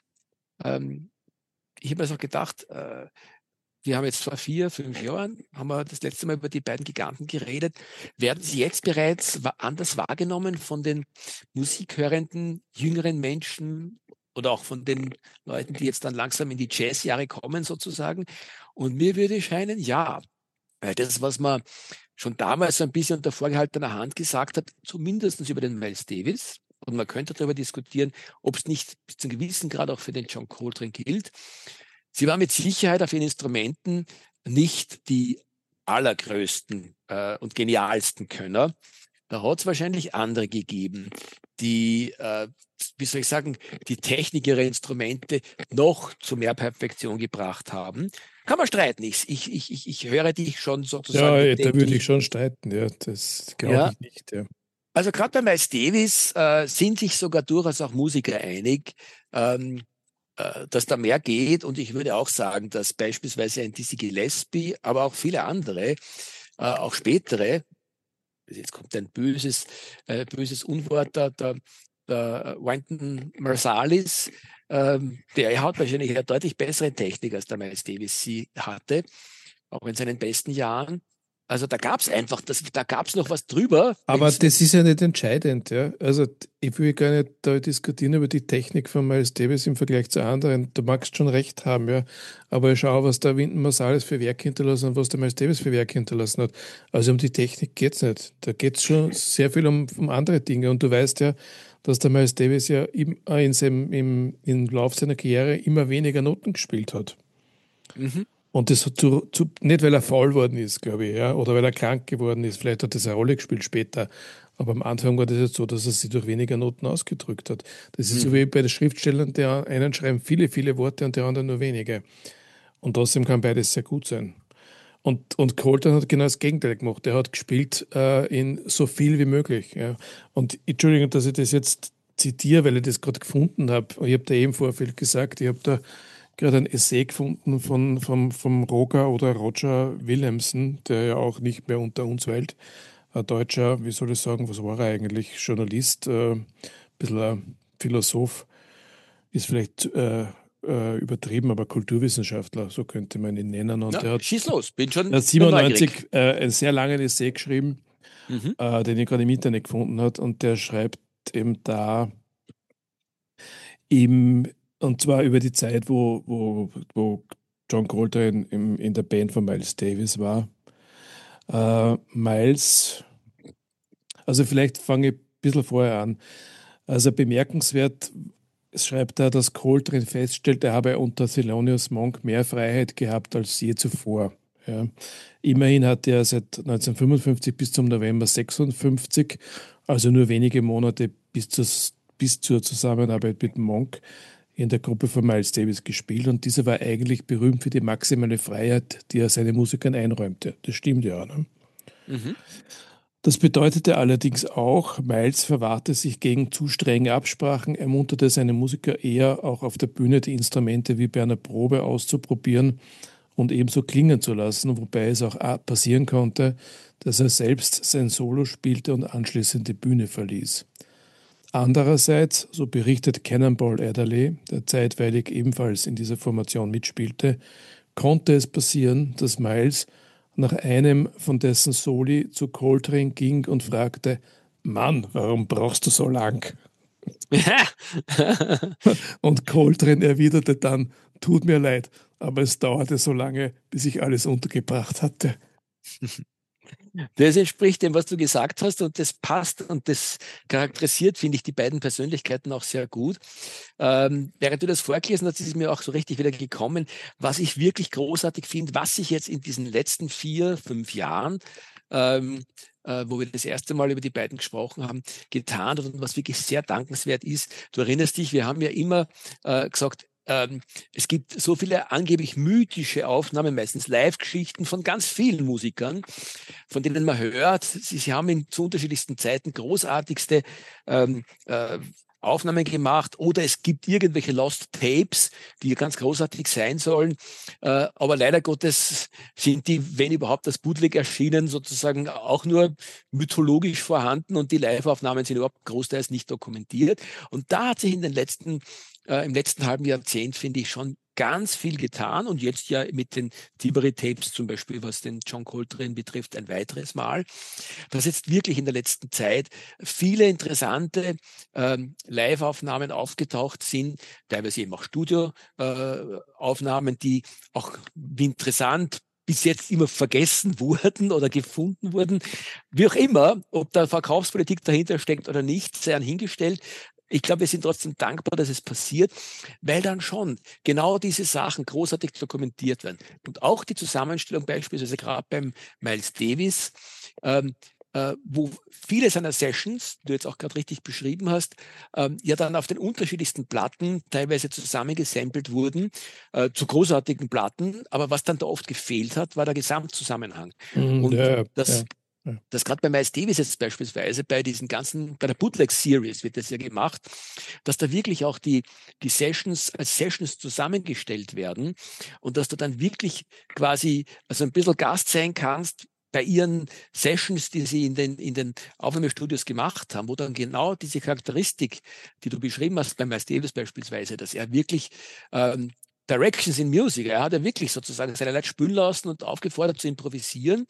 ähm, ich habe mir so gedacht, äh, wir haben jetzt vor vier, fünf Jahren, haben wir das letzte Mal über die beiden Giganten geredet. Werden sie jetzt bereits anders wahrgenommen von den musikhörenden jüngeren Menschen oder auch von den Leuten, die jetzt dann langsam in die Jazzjahre kommen sozusagen? Und mir würde scheinen, ja, weil das, was man schon damals so ein bisschen unter vorgehaltener Hand gesagt hat, zumindest über den Miles Davis, und man könnte darüber diskutieren, ob es nicht bis zu einem gewissen Grad auch für den John Coltrane gilt. Sie war mit Sicherheit auf ihren Instrumenten nicht die allergrößten äh, und genialsten Könner. Da hat es wahrscheinlich andere gegeben, die, äh, wie soll ich sagen, die Technik ihrer Instrumente noch zu mehr Perfektion gebracht haben. Kann man streiten. Ich, ich, ich, ich höre dich schon sozusagen Ja, da würde ich bedenklich. schon streiten, ja, das glaube Ja, ich nicht, ja. also gerade bei Miles Davis äh, sind sich sogar durchaus auch Musiker einig, ähm, äh, dass da mehr geht. Und ich würde auch sagen, dass beispielsweise ein Dizzy Gillespie, aber auch viele andere, äh, auch spätere, jetzt kommt ein böses, äh, böses Unwort, der, der, der Wynton Marsalis, ähm, der hat wahrscheinlich eine deutlich bessere Technik, als der Miles Davis sie hatte, auch in seinen besten Jahren. Also da gab es einfach, das, da gab es noch was drüber, Aber welches man. das ist ja nicht entscheidend, ja. Also ich will gar nicht da diskutieren über die Technik von Miles Davis im Vergleich zu anderen. Du magst schon recht haben, ja. Aber schau, was der Wynton Marsalis für Werk hinterlassen und was der Miles Davis für Werk hinterlassen hat. Also um die Technik geht's nicht. Da geht's schon sehr viel um, um andere Dinge. Und du weißt ja, dass der Miles Davis ja im, äh, in seinem, im, im Lauf seiner Karriere immer weniger Noten gespielt hat. Mhm. Und das hat zu, zu, nicht, weil er faul worden ist, glaube ich, ja, oder weil er krank geworden ist. Vielleicht hat das eine Rolle gespielt später. Aber am Anfang war das jetzt so, dass er sich durch weniger Noten ausgedrückt hat. Das ist so Mhm. wie bei den Schriftstellern, die einen schreiben viele, viele Worte und die anderen nur wenige. Und trotzdem kann beides sehr gut sein. Und, und Colton hat genau das Gegenteil gemacht. Er hat gespielt äh, in so viel wie möglich. Ja. Und Entschuldigung, dass ich das jetzt zitiere, weil ich das gerade gefunden habe. Ich habe da eben im Vorfeld gesagt, ich habe da gerade ein Essay gefunden von, vom, vom Roger oder Roger Williamson, der ja auch nicht mehr unter uns weilt. Ein deutscher, wie soll ich sagen, was war er eigentlich? Journalist, äh, ein bisschen ein Philosoph, ist vielleicht äh, äh, übertrieben, aber Kulturwissenschaftler, so könnte man ihn nennen. Und Ja, der hat, schieß los, bin der schon hat nur neugierig. siebenundneunzig äh, einen sehr langen Essay geschrieben, Mhm. äh, den ich gerade im Internet gefunden habe. Und der schreibt eben da, Im, und zwar über die Zeit, wo, wo, wo John Coltrane im, in der Band von Miles Davis war. Äh, Miles, also vielleicht fange ich ein bisschen vorher an. Also bemerkenswert schreibt er, dass Coltrane feststellt, er habe unter Thelonious Monk mehr Freiheit gehabt als je zuvor. Ja. Immerhin hatte er seit neunzehnhundertfünfundfünfzig bis zum November sechsundfünfzig, also nur wenige Monate bis zur, bis zur Zusammenarbeit mit Monk, in der Gruppe von Miles Davis gespielt, und dieser war eigentlich berühmt für die maximale Freiheit, die er seinen Musikern einräumte. Das stimmt ja. Ne? Mhm. Das bedeutete allerdings auch, Miles verwahrte sich gegen zu strenge Absprachen, ermunterte seine Musiker eher, auch auf der Bühne die Instrumente wie bei einer Probe auszuprobieren und ebenso klingen zu lassen, wobei es auch passieren konnte, dass er selbst sein Solo spielte und anschließend die Bühne verließ. Andererseits, so berichtet Cannonball Adderley, der zeitweilig ebenfalls in dieser Formation mitspielte, konnte es passieren, dass Miles nach einem von dessen Soli zu Coltrane ging und fragte: Mann, warum brauchst du so lang? Und Coltrane erwiderte dann: Tut mir leid, aber es dauerte so lange, bis ich alles untergebracht hatte. Das entspricht dem, was du gesagt hast, und das passt und das charakterisiert, finde ich, die beiden Persönlichkeiten auch sehr gut. Ähm, während du das vorgelesen hast, ist es mir auch so richtig wieder gekommen, was ich wirklich großartig finde, was sich jetzt in diesen letzten vier, fünf Jahren, ähm, äh, wo wir das erste Mal über die beiden gesprochen haben, getan hat und was wirklich sehr dankenswert ist. Du erinnerst dich, wir haben ja immer äh, gesagt, ähm, es gibt so viele angeblich mythische Aufnahmen, meistens Live-Geschichten von ganz vielen Musikern, von denen man hört, sie, sie haben in zu unterschiedlichsten Zeiten großartigste ähm, äh, Aufnahmen gemacht, oder es gibt irgendwelche Lost Tapes, die ganz großartig sein sollen. Äh, aber leider Gottes sind die, wenn überhaupt das Bootleg erschienen, sozusagen auch nur mythologisch vorhanden, und die Live-Aufnahmen sind überhaupt großteils nicht dokumentiert. Und da hat sich in den letzten, äh, im letzten halben Jahrzehnt, finde ich, schon ganz viel getan, und jetzt ja mit den Tiberi-Tapes zum Beispiel, was den John Coltrane betrifft, ein weiteres Mal, dass jetzt wirklich in der letzten Zeit viele interessante ähm, Live-Aufnahmen aufgetaucht sind, teilweise eben auch Studioaufnahmen, äh, die auch, wie interessant, bis jetzt immer vergessen wurden oder gefunden wurden. Wie auch immer, ob da Verkaufspolitik dahinter steckt oder nicht, sei hingestellt. Ich glaube, wir sind trotzdem dankbar, dass es passiert, weil dann schon genau diese Sachen großartig dokumentiert werden. Und auch die Zusammenstellung beispielsweise gerade beim Miles Davis, ähm, äh, wo viele seiner Sessions, die du jetzt auch gerade richtig beschrieben hast, ähm, ja dann auf den unterschiedlichsten Platten teilweise zusammengesampelt wurden, äh, zu großartigen Platten. Aber was dann da oft gefehlt hat, war der Gesamtzusammenhang. Mhm, Und ja, das ja, ja. das gerade bei Miles Davis jetzt beispielsweise, bei diesen ganzen, bei der Bootleg-Series wird das ja gemacht, dass da wirklich auch die, die Sessions als Sessions zusammengestellt werden, und dass du dann wirklich quasi also ein bisschen Gast sein kannst bei ihren Sessions, die sie in den, in den Aufnahmestudios gemacht haben, wo dann genau diese Charakteristik, die du beschrieben hast bei Miles Davis beispielsweise, dass er wirklich ähm, Directions in Music, er hat ja wirklich sozusagen seine Leute spielen lassen und aufgefordert zu improvisieren,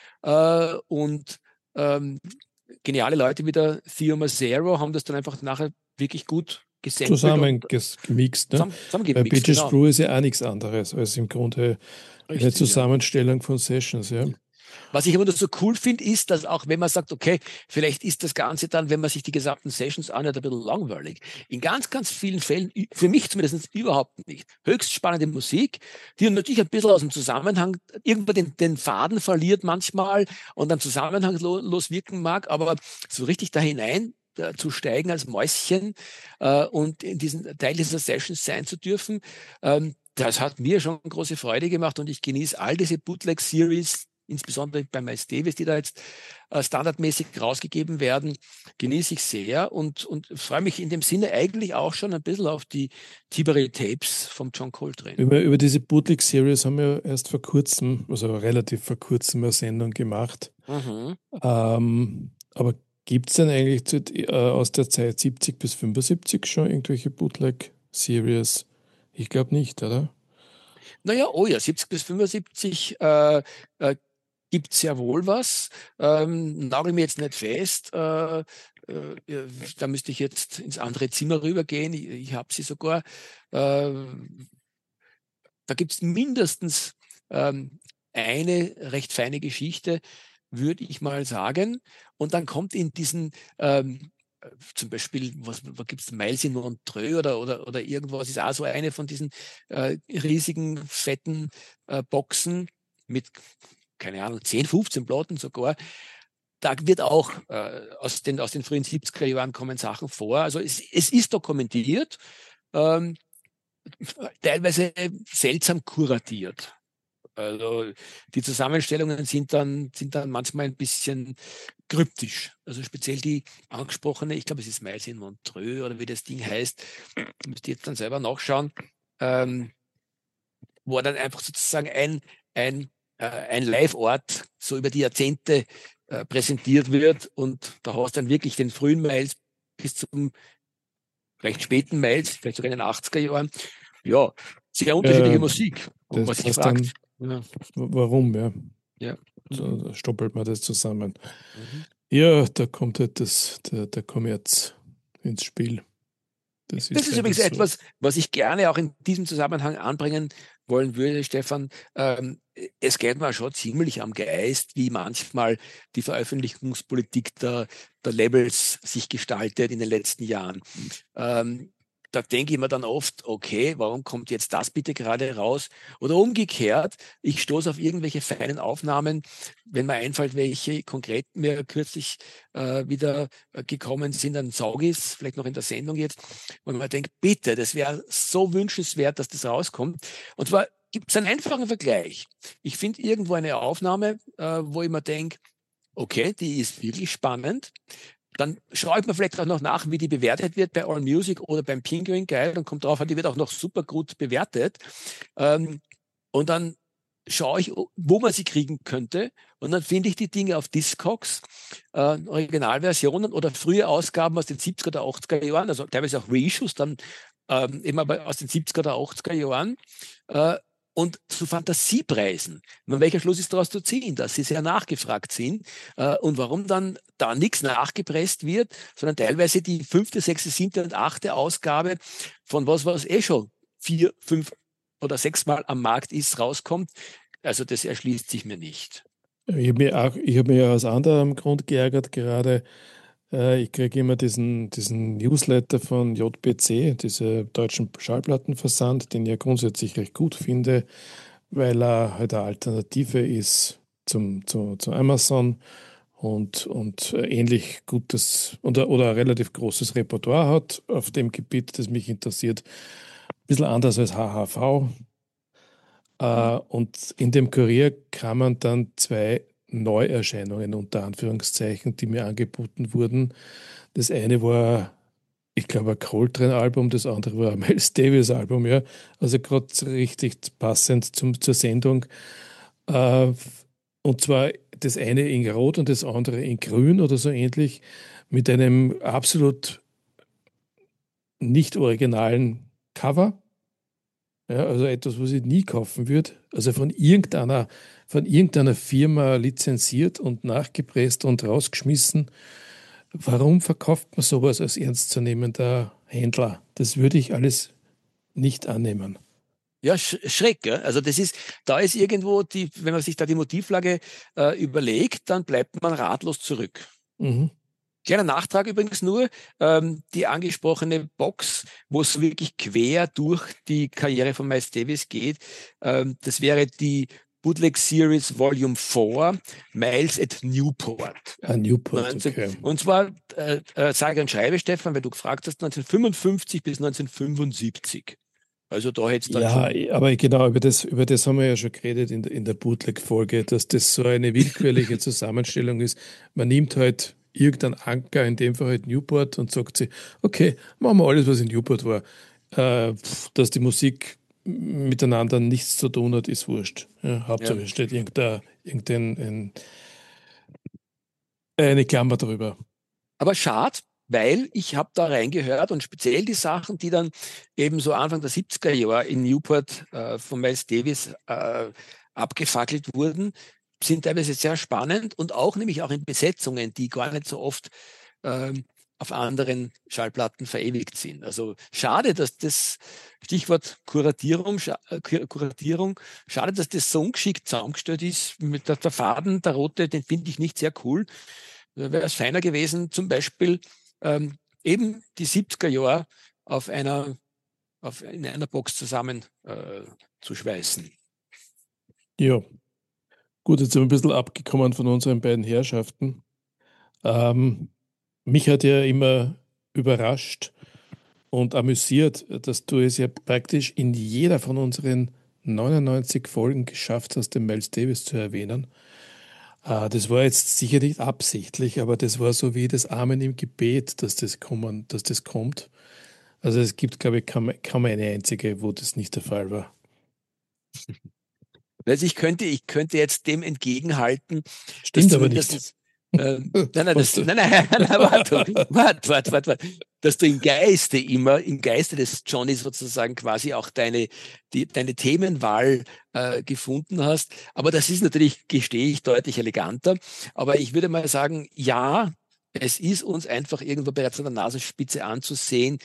äh, und ähm, geniale Leute wie der Theo Macero haben das dann einfach nachher wirklich gut gesampelt und Zusammen ges- gemixt, ne? zusammen, Weil zusammengemixt, Bitches genau. Brew ist ja auch nichts anderes als im Grunde eine Richtig, ja. Zusammenstellung von Sessions, ja. Was ich aber nur so cool finde, ist, dass auch wenn man sagt, okay, vielleicht ist das Ganze dann, wenn man sich die gesamten Sessions anhört, ein bisschen langweilig. In ganz, ganz vielen Fällen, für mich zumindest überhaupt nicht. Höchst spannende Musik, die natürlich ein bisschen aus dem Zusammenhang irgendwann den, den Faden verliert manchmal und dann zusammenhanglos wirken mag, aber so richtig da hinein äh, zu steigen als Mäuschen äh, und in diesen Teil dieser Sessions sein zu dürfen, ähm, das hat mir schon große Freude gemacht, und ich genieße all diese Bootleg-Series, insbesondere bei Miles Davis, die da jetzt äh, standardmäßig rausgegeben werden, genieße ich sehr, und, und freue mich in dem Sinne eigentlich auch schon ein bisschen auf die Tiberi-Tapes vom John Coltrane. Über, über diese Bootleg-Series haben wir erst vor kurzem, also relativ vor kurzem, eine Sendung gemacht. Mhm. Ähm, aber gibt es denn eigentlich zu, äh, aus der Zeit siebzig bis fünfundsiebzig schon irgendwelche Bootleg-Series? Ich glaube nicht, oder? Naja, oh ja, siebzig bis fünfundsiebzig äh, äh, gibt es ja wohl was. Ähm, nagel mir jetzt nicht fest. Äh, äh, ja, da müsste ich jetzt ins andere Zimmer rübergehen. Ich, ich habe sie sogar. Äh, Da gibt es mindestens ähm, eine recht feine Geschichte, würde ich mal sagen. Und dann kommt in diesen, ähm, äh, zum Beispiel, was, was gibt es, Miles in Montreux oder, oder, oder irgendwas, ist auch so eine von diesen äh, riesigen, fetten äh, Boxen mit, keine Ahnung, zehn, fünfzehn Platten sogar. Da wird auch äh, aus, den, aus den frühen siebziger Jahren kommen Sachen vor. Also es, es ist dokumentiert. Ähm, Teilweise seltsam kuratiert. Also die Zusammenstellungen sind dann, sind dann manchmal ein bisschen kryptisch. Also speziell die angesprochene, ich glaube, es ist Mais in Montreux oder wie das Ding heißt, müsst ihr jetzt dann selber nachschauen, ähm, wo dann einfach sozusagen ein, ein, äh, ein Live-Ort so über die Jahrzehnte äh, präsentiert wird, und da hast du dann wirklich den frühen Miles bis zum recht späten Miles, vielleicht sogar in den achtziger Jahren. Ja, sehr unterschiedliche Äh, Musik, wo das man sich passt dann, fragt. Ja, warum, ja? ja. So, Mhm. da stoppelt man das zusammen. Mhm. Ja, da kommt halt das, der, der Kommerz ins Spiel. Das Das ist ist leider übrigens so. etwas, was ich gerne auch in diesem Zusammenhang anbringen wollen würde, Stefan, ähm, es geht mir schon ziemlich am Geist, wie manchmal die Veröffentlichungspolitik der, der Labels sich gestaltet in den letzten Jahren. Ähm, Da denke ich mir dann oft, okay, warum kommt jetzt das bitte gerade raus? Oder umgekehrt, ich stoße auf irgendwelche feinen Aufnahmen, wenn mir einfällt, welche konkret mir kürzlich äh, wieder äh, gekommen sind, dann sauge ich es, vielleicht noch in der Sendung jetzt, und man denkt, bitte, das wäre so wünschenswert, dass das rauskommt. Und zwar gibt es einen einfachen Vergleich. Ich finde irgendwo eine Aufnahme, äh, wo ich mir denke, okay, die ist wirklich spannend. Dann schaue ich mir vielleicht auch noch nach, wie die bewertet wird bei AllMusic oder beim Penguin Guide und kommt drauf an, die wird auch noch super gut bewertet. Ähm, und dann schaue ich, wo man sie kriegen könnte. Und dann finde ich die Dinge auf Discogs, äh, Originalversionen oder frühe Ausgaben aus den siebziger oder achtziger Jahren, also teilweise auch Reissues, dann ähm, immer aus den siebziger oder achtziger Jahren. Äh, und zu Fantasiepreisen. Und welcher Schluss ist daraus zu ziehen, dass sie sehr nachgefragt sind äh, und warum dann da nichts nachgepresst wird, sondern teilweise die fünfte, sechste, siebte und achte Ausgabe von was, was eh schon vier, fünf oder sechs Mal am Markt ist, rauskommt. Also das erschließt sich mir nicht. Ich habe mich auch, ich habe mich aus anderem Grund geärgert gerade. Äh, ich kriege immer diesen, diesen Newsletter von J B C, diese deutschen Schallplattenversand, den ich ja grundsätzlich recht gut finde, weil er halt eine Alternative ist zum, zu, zu Amazon und, und ähnlich gutes oder, oder ein relativ großes Repertoire hat auf dem Gebiet, das mich interessiert. Ein bisschen anders als H H V. Äh, und in dem Kurier kamen dann zwei Neuerscheinungen unter Anführungszeichen, die mir angeboten wurden. Das eine war, ich glaube, ein Coltrane-Album, das andere war ein Miles Davis-Album, ja. Also gerade richtig passend zum, zur Sendung. Äh, und zwar das eine in Rot und das andere in Grün oder so ähnlich, mit einem absolut nicht originalen Cover. Ja, also etwas, was ich nie kaufen würde. Also von irgendeiner, von irgendeiner Firma lizenziert und nachgepresst und rausgeschmissen. Warum verkauft man sowas als ernstzunehmender Händler? Das würde ich alles nicht annehmen. Ja, sch schräg, gell? Also das ist, da ist irgendwo die, wenn man sich da die Motivlage äh, überlegt, dann bleibt man ratlos zurück. Mhm. Kleiner Nachtrag übrigens nur, ähm, die angesprochene Box, wo es wirklich quer durch die Karriere von Miles Davis geht, ähm, das wäre die Bootleg Series Volume vier, Miles at Newport. Ah, Newport, neunzehn, okay. und zwar, äh, äh, sage und schreibe, Stefan, weil du gefragt hast, neunzehnhundertfünfundfünfzig bis neunzehnhundertfünfundsiebzig. Also da hätte es dann Ja, schon. aber genau, über das, über das haben wir ja schon geredet in, der- in der Bootleg-Folge, dass das so eine willkürliche Zusammenstellung ist. Man nimmt halt irgendeinen Anker, in dem Fall halt Newport, und sagt sich, okay, machen wir alles, was in Newport war. Äh, pf, dass die Musik miteinander nichts zu tun hat, ist wurscht. Ja, Ja. Hauptsache es steht irgendein, irgendein, ein, eine Klammer drüber. Aber schade, weil ich habe da reingehört und speziell die Sachen, die dann eben so Anfang der siebziger Jahre in Newport äh, von Miles Davis äh, abgefackelt wurden, sind teilweise sehr spannend und auch nämlich auch in Besetzungen, die gar nicht so oft ähm, auf anderen Schallplatten verewigt sind. Also schade, dass das Stichwort Kuratierung, scha äh, Kuratierung, schade, dass das so ungeschickt zusammengestellt ist. Mit der, der Faden, der rote, den finde ich nicht sehr cool. Da wäre es feiner gewesen, zum Beispiel ähm, eben die siebziger Jahre auf einer, auf, in einer Box zusammen äh, zu schweißen. Ja, gut, jetzt sind wir ein bisschen abgekommen von unseren beiden Herrschaften. Ähm, mich hat ja immer überrascht und amüsiert, dass du es ja praktisch in jeder von unseren neunundneunzig Folgen geschafft hast, den Miles Davis zu erwähnen. Äh, das war jetzt sicher nicht absichtlich, aber das war so wie das Amen im Gebet, dass das kommen, dass das kommt. Also es gibt, glaube ich, kaum, kaum eine einzige, wo das nicht der Fall war. Also ich könnte, ich könnte jetzt dem entgegenhalten, dass Stimmt aber nicht. zumindest, ähm, nein, nein, Was das, du- nein, nein, nein, warte, warte, warte, warte, warte, dass du im Geiste immer, im Geiste des Johnny sozusagen quasi auch deine, die, deine Themenwahl äh, gefunden hast. Aber das ist natürlich, gestehe ich, deutlich eleganter. Aber ich würde mal sagen, ja, es ist uns einfach irgendwo bereits an der Nasenspitze anzusehen,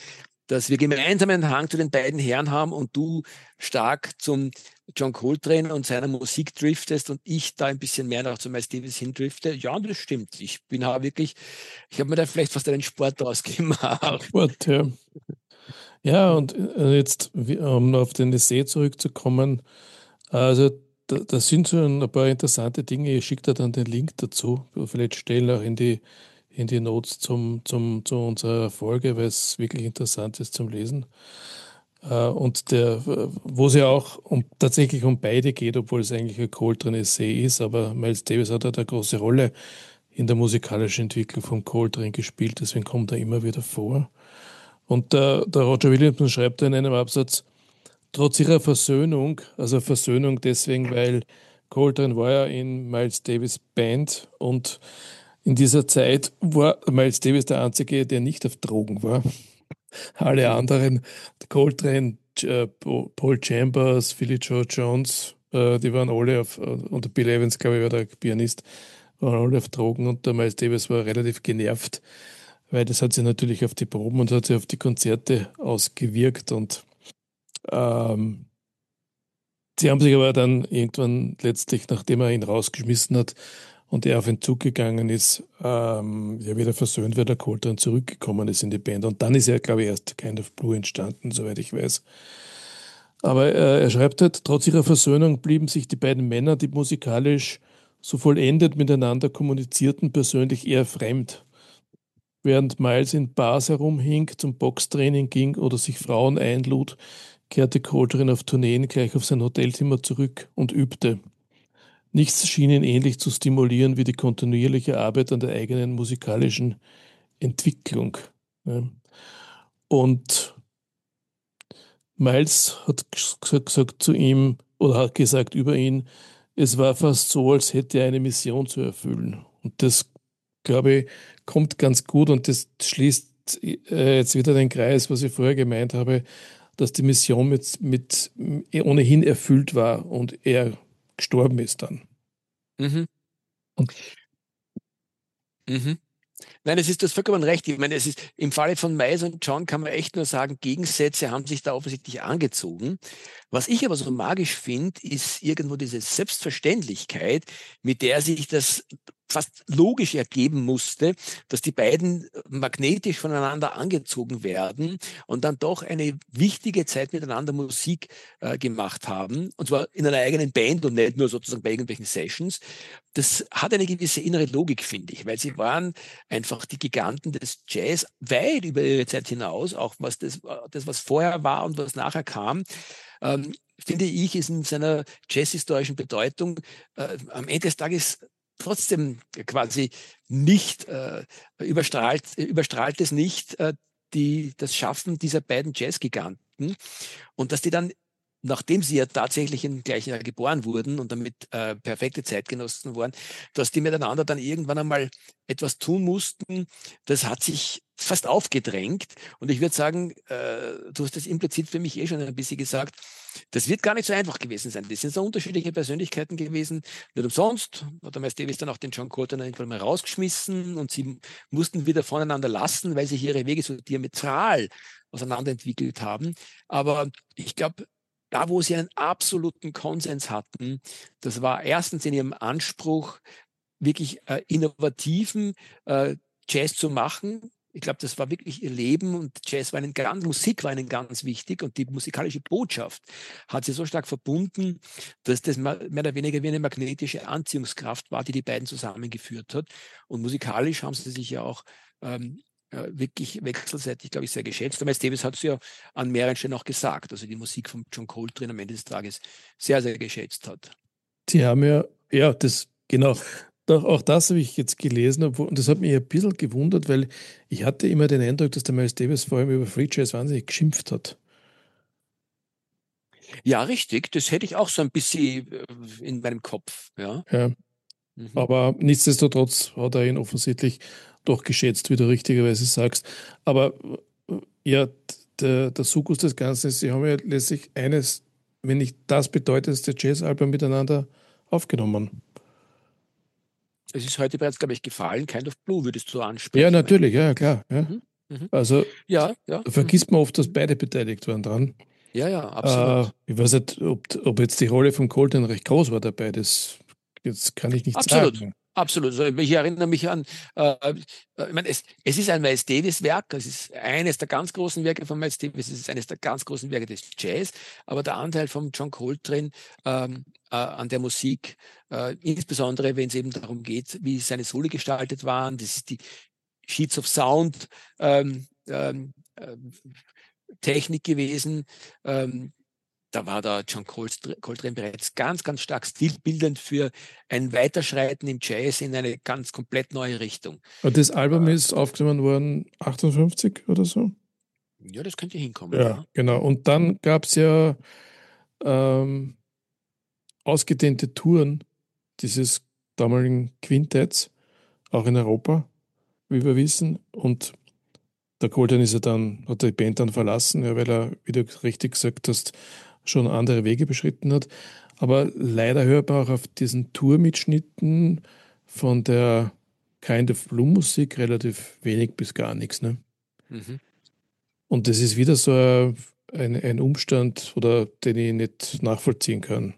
dass wir gemeinsam einen Hang zu den beiden Herren haben und du stark zum John Coltrane und seiner Musik driftest und ich da ein bisschen mehr noch zu Miles Davis hindrifte. Ja, das stimmt. Ich bin auch wirklich, ich habe mir da vielleicht fast einen Sport draus gemacht. Sport, ja. Ja, und äh, jetzt, wie- um auf den Essay zurückzukommen, also da, da sind schon ein paar interessante Dinge. Ich schicke dir dann den Link dazu. Vielleicht stellen auch in die, in die Notes zum, zum, zu unserer Folge, weil es wirklich interessant ist zum Lesen. Äh, Und der, wo es ja auch um, tatsächlich um beide geht, obwohl es eigentlich ein Coltrane-Essay ist, aber Miles Davis hat halt eine große Rolle in der musikalischen Entwicklung von Coltrane gespielt, deswegen kommt er immer wieder vor. Und der, der Roger Williamson schreibt da in einem Absatz, trotz ihrer Versöhnung, also Versöhnung deswegen, weil Coltrane war ja in Miles Davis Band und in dieser Zeit war Miles Davis der Einzige, der nicht auf Drogen war. Alle anderen, Coltrane, äh, Paul Chambers, Philly Joe Jones, äh, die waren alle auf, äh, und Bill Evans, glaube ich, war der Pianist, waren alle auf Drogen und der Miles Davis war relativ genervt, weil das hat sich natürlich auf die Proben und hat sich auf die Konzerte ausgewirkt und ähm, sie haben sich aber dann irgendwann letztlich, nachdem er ihn rausgeschmissen hat und er auf ihn zugegangen ist, ähm, ja wieder versöhnt, weil der Coltrane zurückgekommen ist in die Band. Und dann ist ja, glaube ich, erst Kind of Blue entstanden, soweit ich weiß. Aber äh, er schreibt halt, trotz ihrer Versöhnung blieben sich die beiden Männer, die musikalisch so vollendet miteinander kommunizierten, persönlich eher fremd. Während Miles in Bars herumhing, zum Boxtraining ging oder sich Frauen einlud, kehrte Coltrane auf Tourneen gleich auf sein Hotelzimmer zurück und übte. Nichts schien ihn ähnlich zu stimulieren wie die kontinuierliche Arbeit an der eigenen musikalischen Entwicklung. Ja. Und Miles hat gesagt zu ihm oder hat gesagt über ihn, es war fast so, als hätte er eine Mission zu erfüllen. Und das, glaube ich, kommt ganz gut und das schließt äh, jetzt wieder den Kreis, was ich vorher gemeint habe, dass die Mission mit, mit ohnehin erfüllt war und er gestorben ist dann. Mhm. Und Mhm. Nein, es ist das vollkommen recht. Ich meine, es ist im Falle von Miles und John kann man echt nur sagen, Gegensätze haben sich da offensichtlich angezogen. Was ich aber so magisch finde, ist irgendwo diese Selbstverständlichkeit, mit der sich das fast logisch ergeben musste, dass die beiden magnetisch voneinander angezogen werden und dann doch eine wichtige Zeit miteinander Musik äh, gemacht haben, und zwar in einer eigenen Band und nicht nur sozusagen bei irgendwelchen Sessions. Das hat eine gewisse innere Logik, finde ich, weil sie waren einfach die Giganten des Jazz weit über ihre Zeit hinaus, auch was das, das was vorher war und was nachher kam. Ähm, finde ich, ist in seiner jazzhistorischen Bedeutung äh, am Ende des Tages trotzdem quasi nicht, äh, überstrahlt, überstrahlt es nicht äh, die, das Schaffen dieser beiden Jazzgiganten. Und dass die dann, nachdem sie ja tatsächlich im gleichen Jahr geboren wurden und damit äh, perfekte Zeitgenossen waren, dass die miteinander dann irgendwann einmal etwas tun mussten, das hat sich fast aufgedrängt. Und ich würde sagen, äh, du hast das implizit für mich eh schon ein bisschen gesagt, das wird gar nicht so einfach gewesen sein. Das sind so unterschiedliche Persönlichkeiten gewesen. Nicht umsonst hat der Miles Davis dann auch den John Coltrane irgendwann mal rausgeschmissen und sie mussten wieder voneinander lassen, weil sich ihre Wege so diametral auseinanderentwickelt haben. Aber ich glaube, da, wo sie einen absoluten Konsens hatten, das war erstens in ihrem Anspruch, wirklich äh, innovativen äh, Jazz zu machen. Ich glaube, das war wirklich ihr Leben und Jazz war ihnen ganz, Musik war ihnen ganz wichtig und die musikalische Botschaft hat sie so stark verbunden, dass das mehr oder weniger wie eine magnetische Anziehungskraft war, die die beiden zusammengeführt hat. Und musikalisch haben sie sich ja auch ähm, äh, wirklich wechselseitig, glaube ich, sehr geschätzt. Und Miles Davis hat es ja an mehreren Stellen auch gesagt, also die Musik von John Coltrane am Ende des Tages sehr, sehr geschätzt hat. sie haben ja, ja, das, genau, doch auch das habe ich jetzt gelesen obwohl, und das hat mich ein bisschen gewundert, weil ich hatte immer den Eindruck, dass der Miles Davis vor allem über Free Jazz wahnsinnig geschimpft hat. Ja, richtig. Das hätte ich auch so ein bisschen äh, in meinem Kopf. Ja. Ja, Mhm. aber nichtsdestotrotz hat er ihn offensichtlich doch geschätzt, wie du richtigerweise sagst. Aber äh, ja, der, der Sukkus des Ganzen ist, sie haben ja letztlich eines, wenn nicht das bedeutendste Jazzalbum miteinander aufgenommen. Es ist heute bereits, glaube ich, gefallen. Kind of Blue würdest du Ja, ansprechen, meine natürlich, ich. ja, Ja? klar. Ja. Mhm. Mhm. Also Ja, ja. Mhm. vergisst man oft, dass beide beteiligt waren dran. Ja, ja, Äh, absolut. ich weiß nicht, ob, ob jetzt die Rolle von Coltrane recht groß war dabei. Das, das kann ich nicht Absolut. sagen. Absolut. Also ich erinnere mich an, äh, äh, ich meine, es, es ist ein Miles Davis-Werk, es ist eines der ganz großen Werke von Miles Davis, es ist eines der ganz großen Werke des Jazz, aber der Anteil von John Coltrane ähm, äh, an der Musik, äh, insbesondere wenn es eben darum geht, wie seine Soli gestaltet waren, das ist die Sheets of Sound ähm, ähm, äh, Technik gewesen. Ähm, Da war der John Coltrane bereits ganz, ganz stark stilbildend für ein Weiterschreiten im Jazz in eine ganz komplett neue Richtung. Und das Album Äh, ist aufgenommen worden achtundfünfzig oder so. ja, das könnte hinkommen, Ja, ja. genau. Mhm. Und dann gab es ja ähm, ausgedehnte Touren dieses damaligen Quintetts, auch in Europa, wie wir wissen. Und der Coltrane ist ja dann, hat die Band dann verlassen, ja, weil er, wie du richtig gesagt hast, schon andere Wege beschritten hat. Aber leider hört man auch auf diesen Tourmitschnitten von der Kind of Blue Musik relativ wenig bis gar nichts. Ne? Mhm. Und das ist wieder so ein, ein Umstand, oder den ich nicht nachvollziehen kann.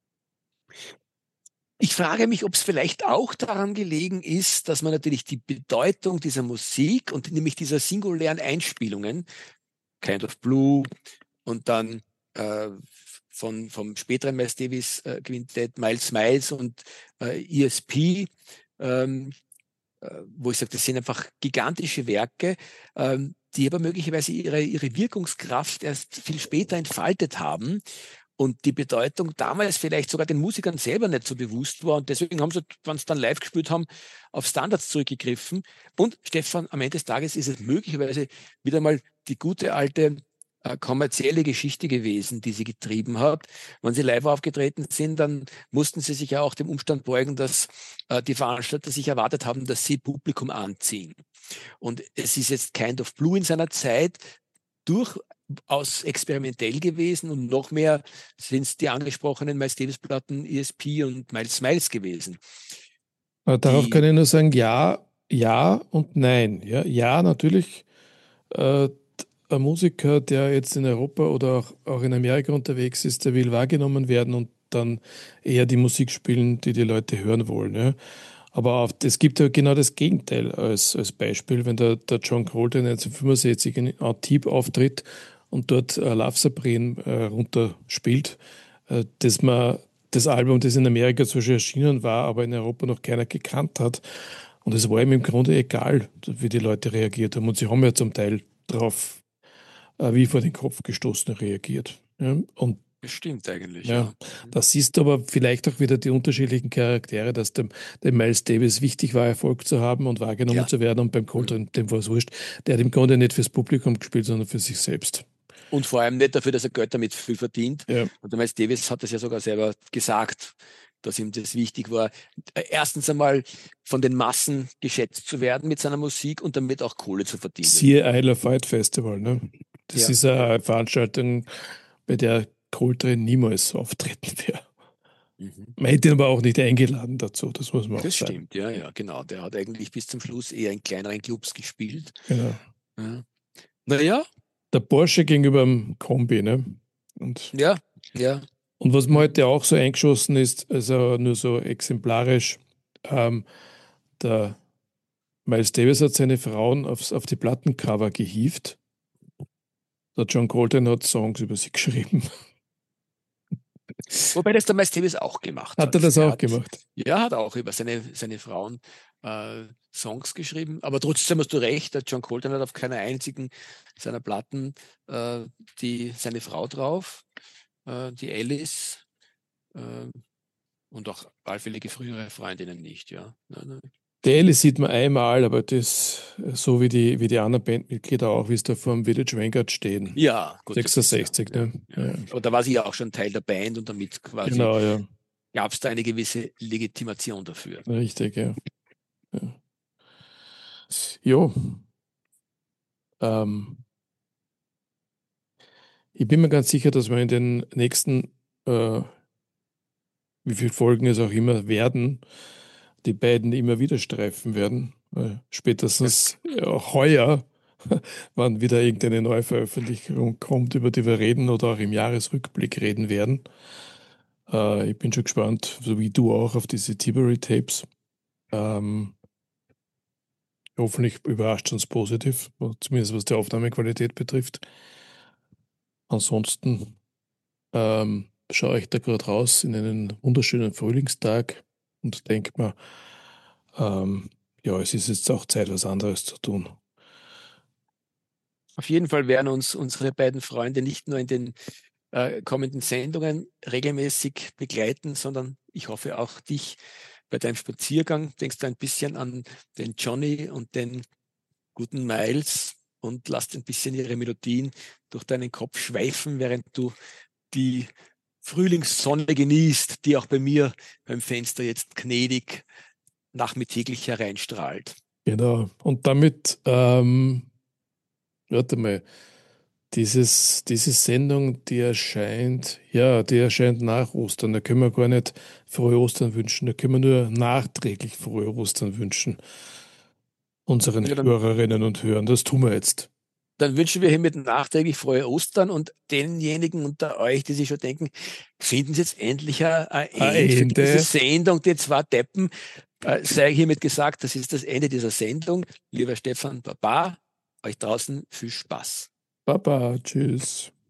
Ich frage mich, ob es vielleicht auch daran gelegen ist, dass man natürlich die Bedeutung dieser Musik und nämlich dieser singulären Einspielungen, Kind of Blue und dann äh, von, vom späteren Miles Davis äh, Quintett Miles Miles und äh, E S P, ähm, äh, wo ich sage, das sind einfach gigantische Werke, ähm, die aber möglicherweise ihre, ihre Wirkungskraft erst viel später entfaltet haben und die Bedeutung damals vielleicht sogar den Musikern selber nicht so bewusst war. Und deswegen haben sie, wenn sie dann live gespielt haben, auf Standards zurückgegriffen. Und Stefan, am Ende des Tages ist es möglicherweise wieder mal die gute alte äh, kommerzielle Geschichte gewesen, die sie getrieben hat. Wenn sie live aufgetreten sind, dann mussten sie sich ja auch dem Umstand beugen, dass äh, die Veranstalter sich erwartet haben, dass sie Publikum anziehen. Und es ist jetzt Kind of Blue in seiner Zeit durchaus experimentell gewesen und noch mehr sind es die angesprochenen Miles Davis-Platten E S P und Miles Smiles gewesen. Aber darauf kann Die, ich nur sagen, ja, ja und nein. Ja, ja natürlich, äh, ein Musiker, der jetzt in Europa oder auch, auch in Amerika unterwegs ist, der will wahrgenommen werden und dann eher die Musik spielen, die die Leute hören wollen. Ja. Aber auf, es gibt ja genau das Gegenteil als, als Beispiel, wenn der, der John Coltrane neunzehnhundertfünfundsechzig in Antibes auftritt und dort äh, Love Supreme äh, runterspielt, äh, dass man das Album, das in Amerika zwar schon erschienen war, aber in Europa noch keiner gekannt hat. Und es war ihm im Grunde egal, wie die Leute reagiert haben. Und sie haben ja zum Teil darauf äh, wie vor den Kopf gestoßen reagiert. Ja? Und bestimmt eigentlich, ja, ja. da siehst du aber vielleicht auch wieder die unterschiedlichen Charaktere, dass dem, dem Miles Davis wichtig war, Erfolg zu haben und wahrgenommen Ja. zu werden, und beim Mhm. Coltrane, dem war es wurscht. Der hat im Grunde nicht fürs Publikum gespielt, sondern für sich selbst. Und vor allem nicht dafür, dass er Geld damit viel verdient. Ja, Und der Miles Davis hat das ja sogar selber gesagt, dass ihm das wichtig war, äh, erstens einmal von den Massen geschätzt zu werden mit seiner Musik und damit auch Kohle zu verdienen. siehe Isle of Wight Festival. Ne? Das Ja, ist ja. eine Veranstaltung, bei der Coltrane niemals auftreten wäre. Mhm. Man hätte ihn aber auch nicht eingeladen dazu, das muss man auch Das sagen. stimmt, ja, ja, genau. Der hat eigentlich bis zum Schluss eher in kleineren Clubs gespielt. Genau. Ja. Naja, Der Porsche gegenüber dem Kombi. Ne? Und, ja, ja. und was mir Mhm. heute auch so eingeschossen ist, also nur so exemplarisch, ähm, der Miles Davis hat seine Frauen aufs, auf die Plattencover gehievt. Der John Coltrane hat Songs über sie geschrieben. Wobei das der Miles Davis auch gemacht Hat er hat. das Der auch hat, gemacht? ja, hat auch über seine, seine Frauen äh, Songs geschrieben. Aber trotzdem hast du recht, der John Coltrane hat auf keiner einzigen seiner Platten äh, die, seine Frau drauf, äh, die Alice, äh, und auch allfällige frühere Freundinnen nicht, ja. Nein, nein. Die Ellie sieht man einmal, aber das, so wie die, wie die anderen Bandmitglieder auch, wie es da vor dem Village Vanguard stehen. Ja, gut, das ist ja, sechsundsechzig, ja, ne? ja. Ja, Aber da war sie ja auch schon Teil der Band und damit quasi genau, ja. gab es da eine gewisse Legitimation dafür. Richtig, ja. Ja. Jo, ähm, ich bin mir ganz sicher, dass wir in den nächsten, äh, wie viele Folgen es auch immer werden, die beiden immer wieder streifen werden. Äh, Ja, spätestens ja, heuer wann wieder irgendeine neue Veröffentlichung kommt, über die wir reden oder auch im Jahresrückblick reden werden. Äh, ich bin schon gespannt, so wie du auch, auf diese Tilbury-Tapes. Ähm, hoffentlich überrascht uns positiv, zumindest was die Aufnahmequalität betrifft. Ansonsten ähm, schaue ich da gerade raus in einen wunderschönen Frühlingstag und denke mir, ähm, ja, es ist jetzt auch Zeit, was anderes zu tun. Auf jeden Fall werden uns unsere beiden Freunde nicht nur in den äh, kommenden Sendungen regelmäßig begleiten, sondern ich hoffe auch dich bei deinem Spaziergang. Denkst du ein bisschen an den Johnny und den guten Miles und lasst ein bisschen ihre Melodien durch deinen Kopf schweifen, während du die Frühlingssonne genießt, die auch bei mir beim Fenster jetzt gnädig nachmittäglich hereinstrahlt. Genau. Und damit, ähm, warte mal, dieses, diese Sendung, die erscheint, ja, die erscheint nach Ostern. Da können wir gar nicht frohe Ostern wünschen. Da können wir nur nachträglich frohe Ostern wünschen. Unseren Ja, dann, Hörerinnen und Hörern. Das tun wir jetzt. dann wünschen wir hiermit nachträglich frohe Ostern und denjenigen unter euch, die sich schon denken, finden Sie jetzt endlich ein, ein Ein End für diese Ende. Sendung, die zwei Deppen, äh, sei hiermit gesagt, das ist das Ende dieser Sendung. Lieber Stefan, Baba, euch draußen viel Spaß. Baba, tschüss.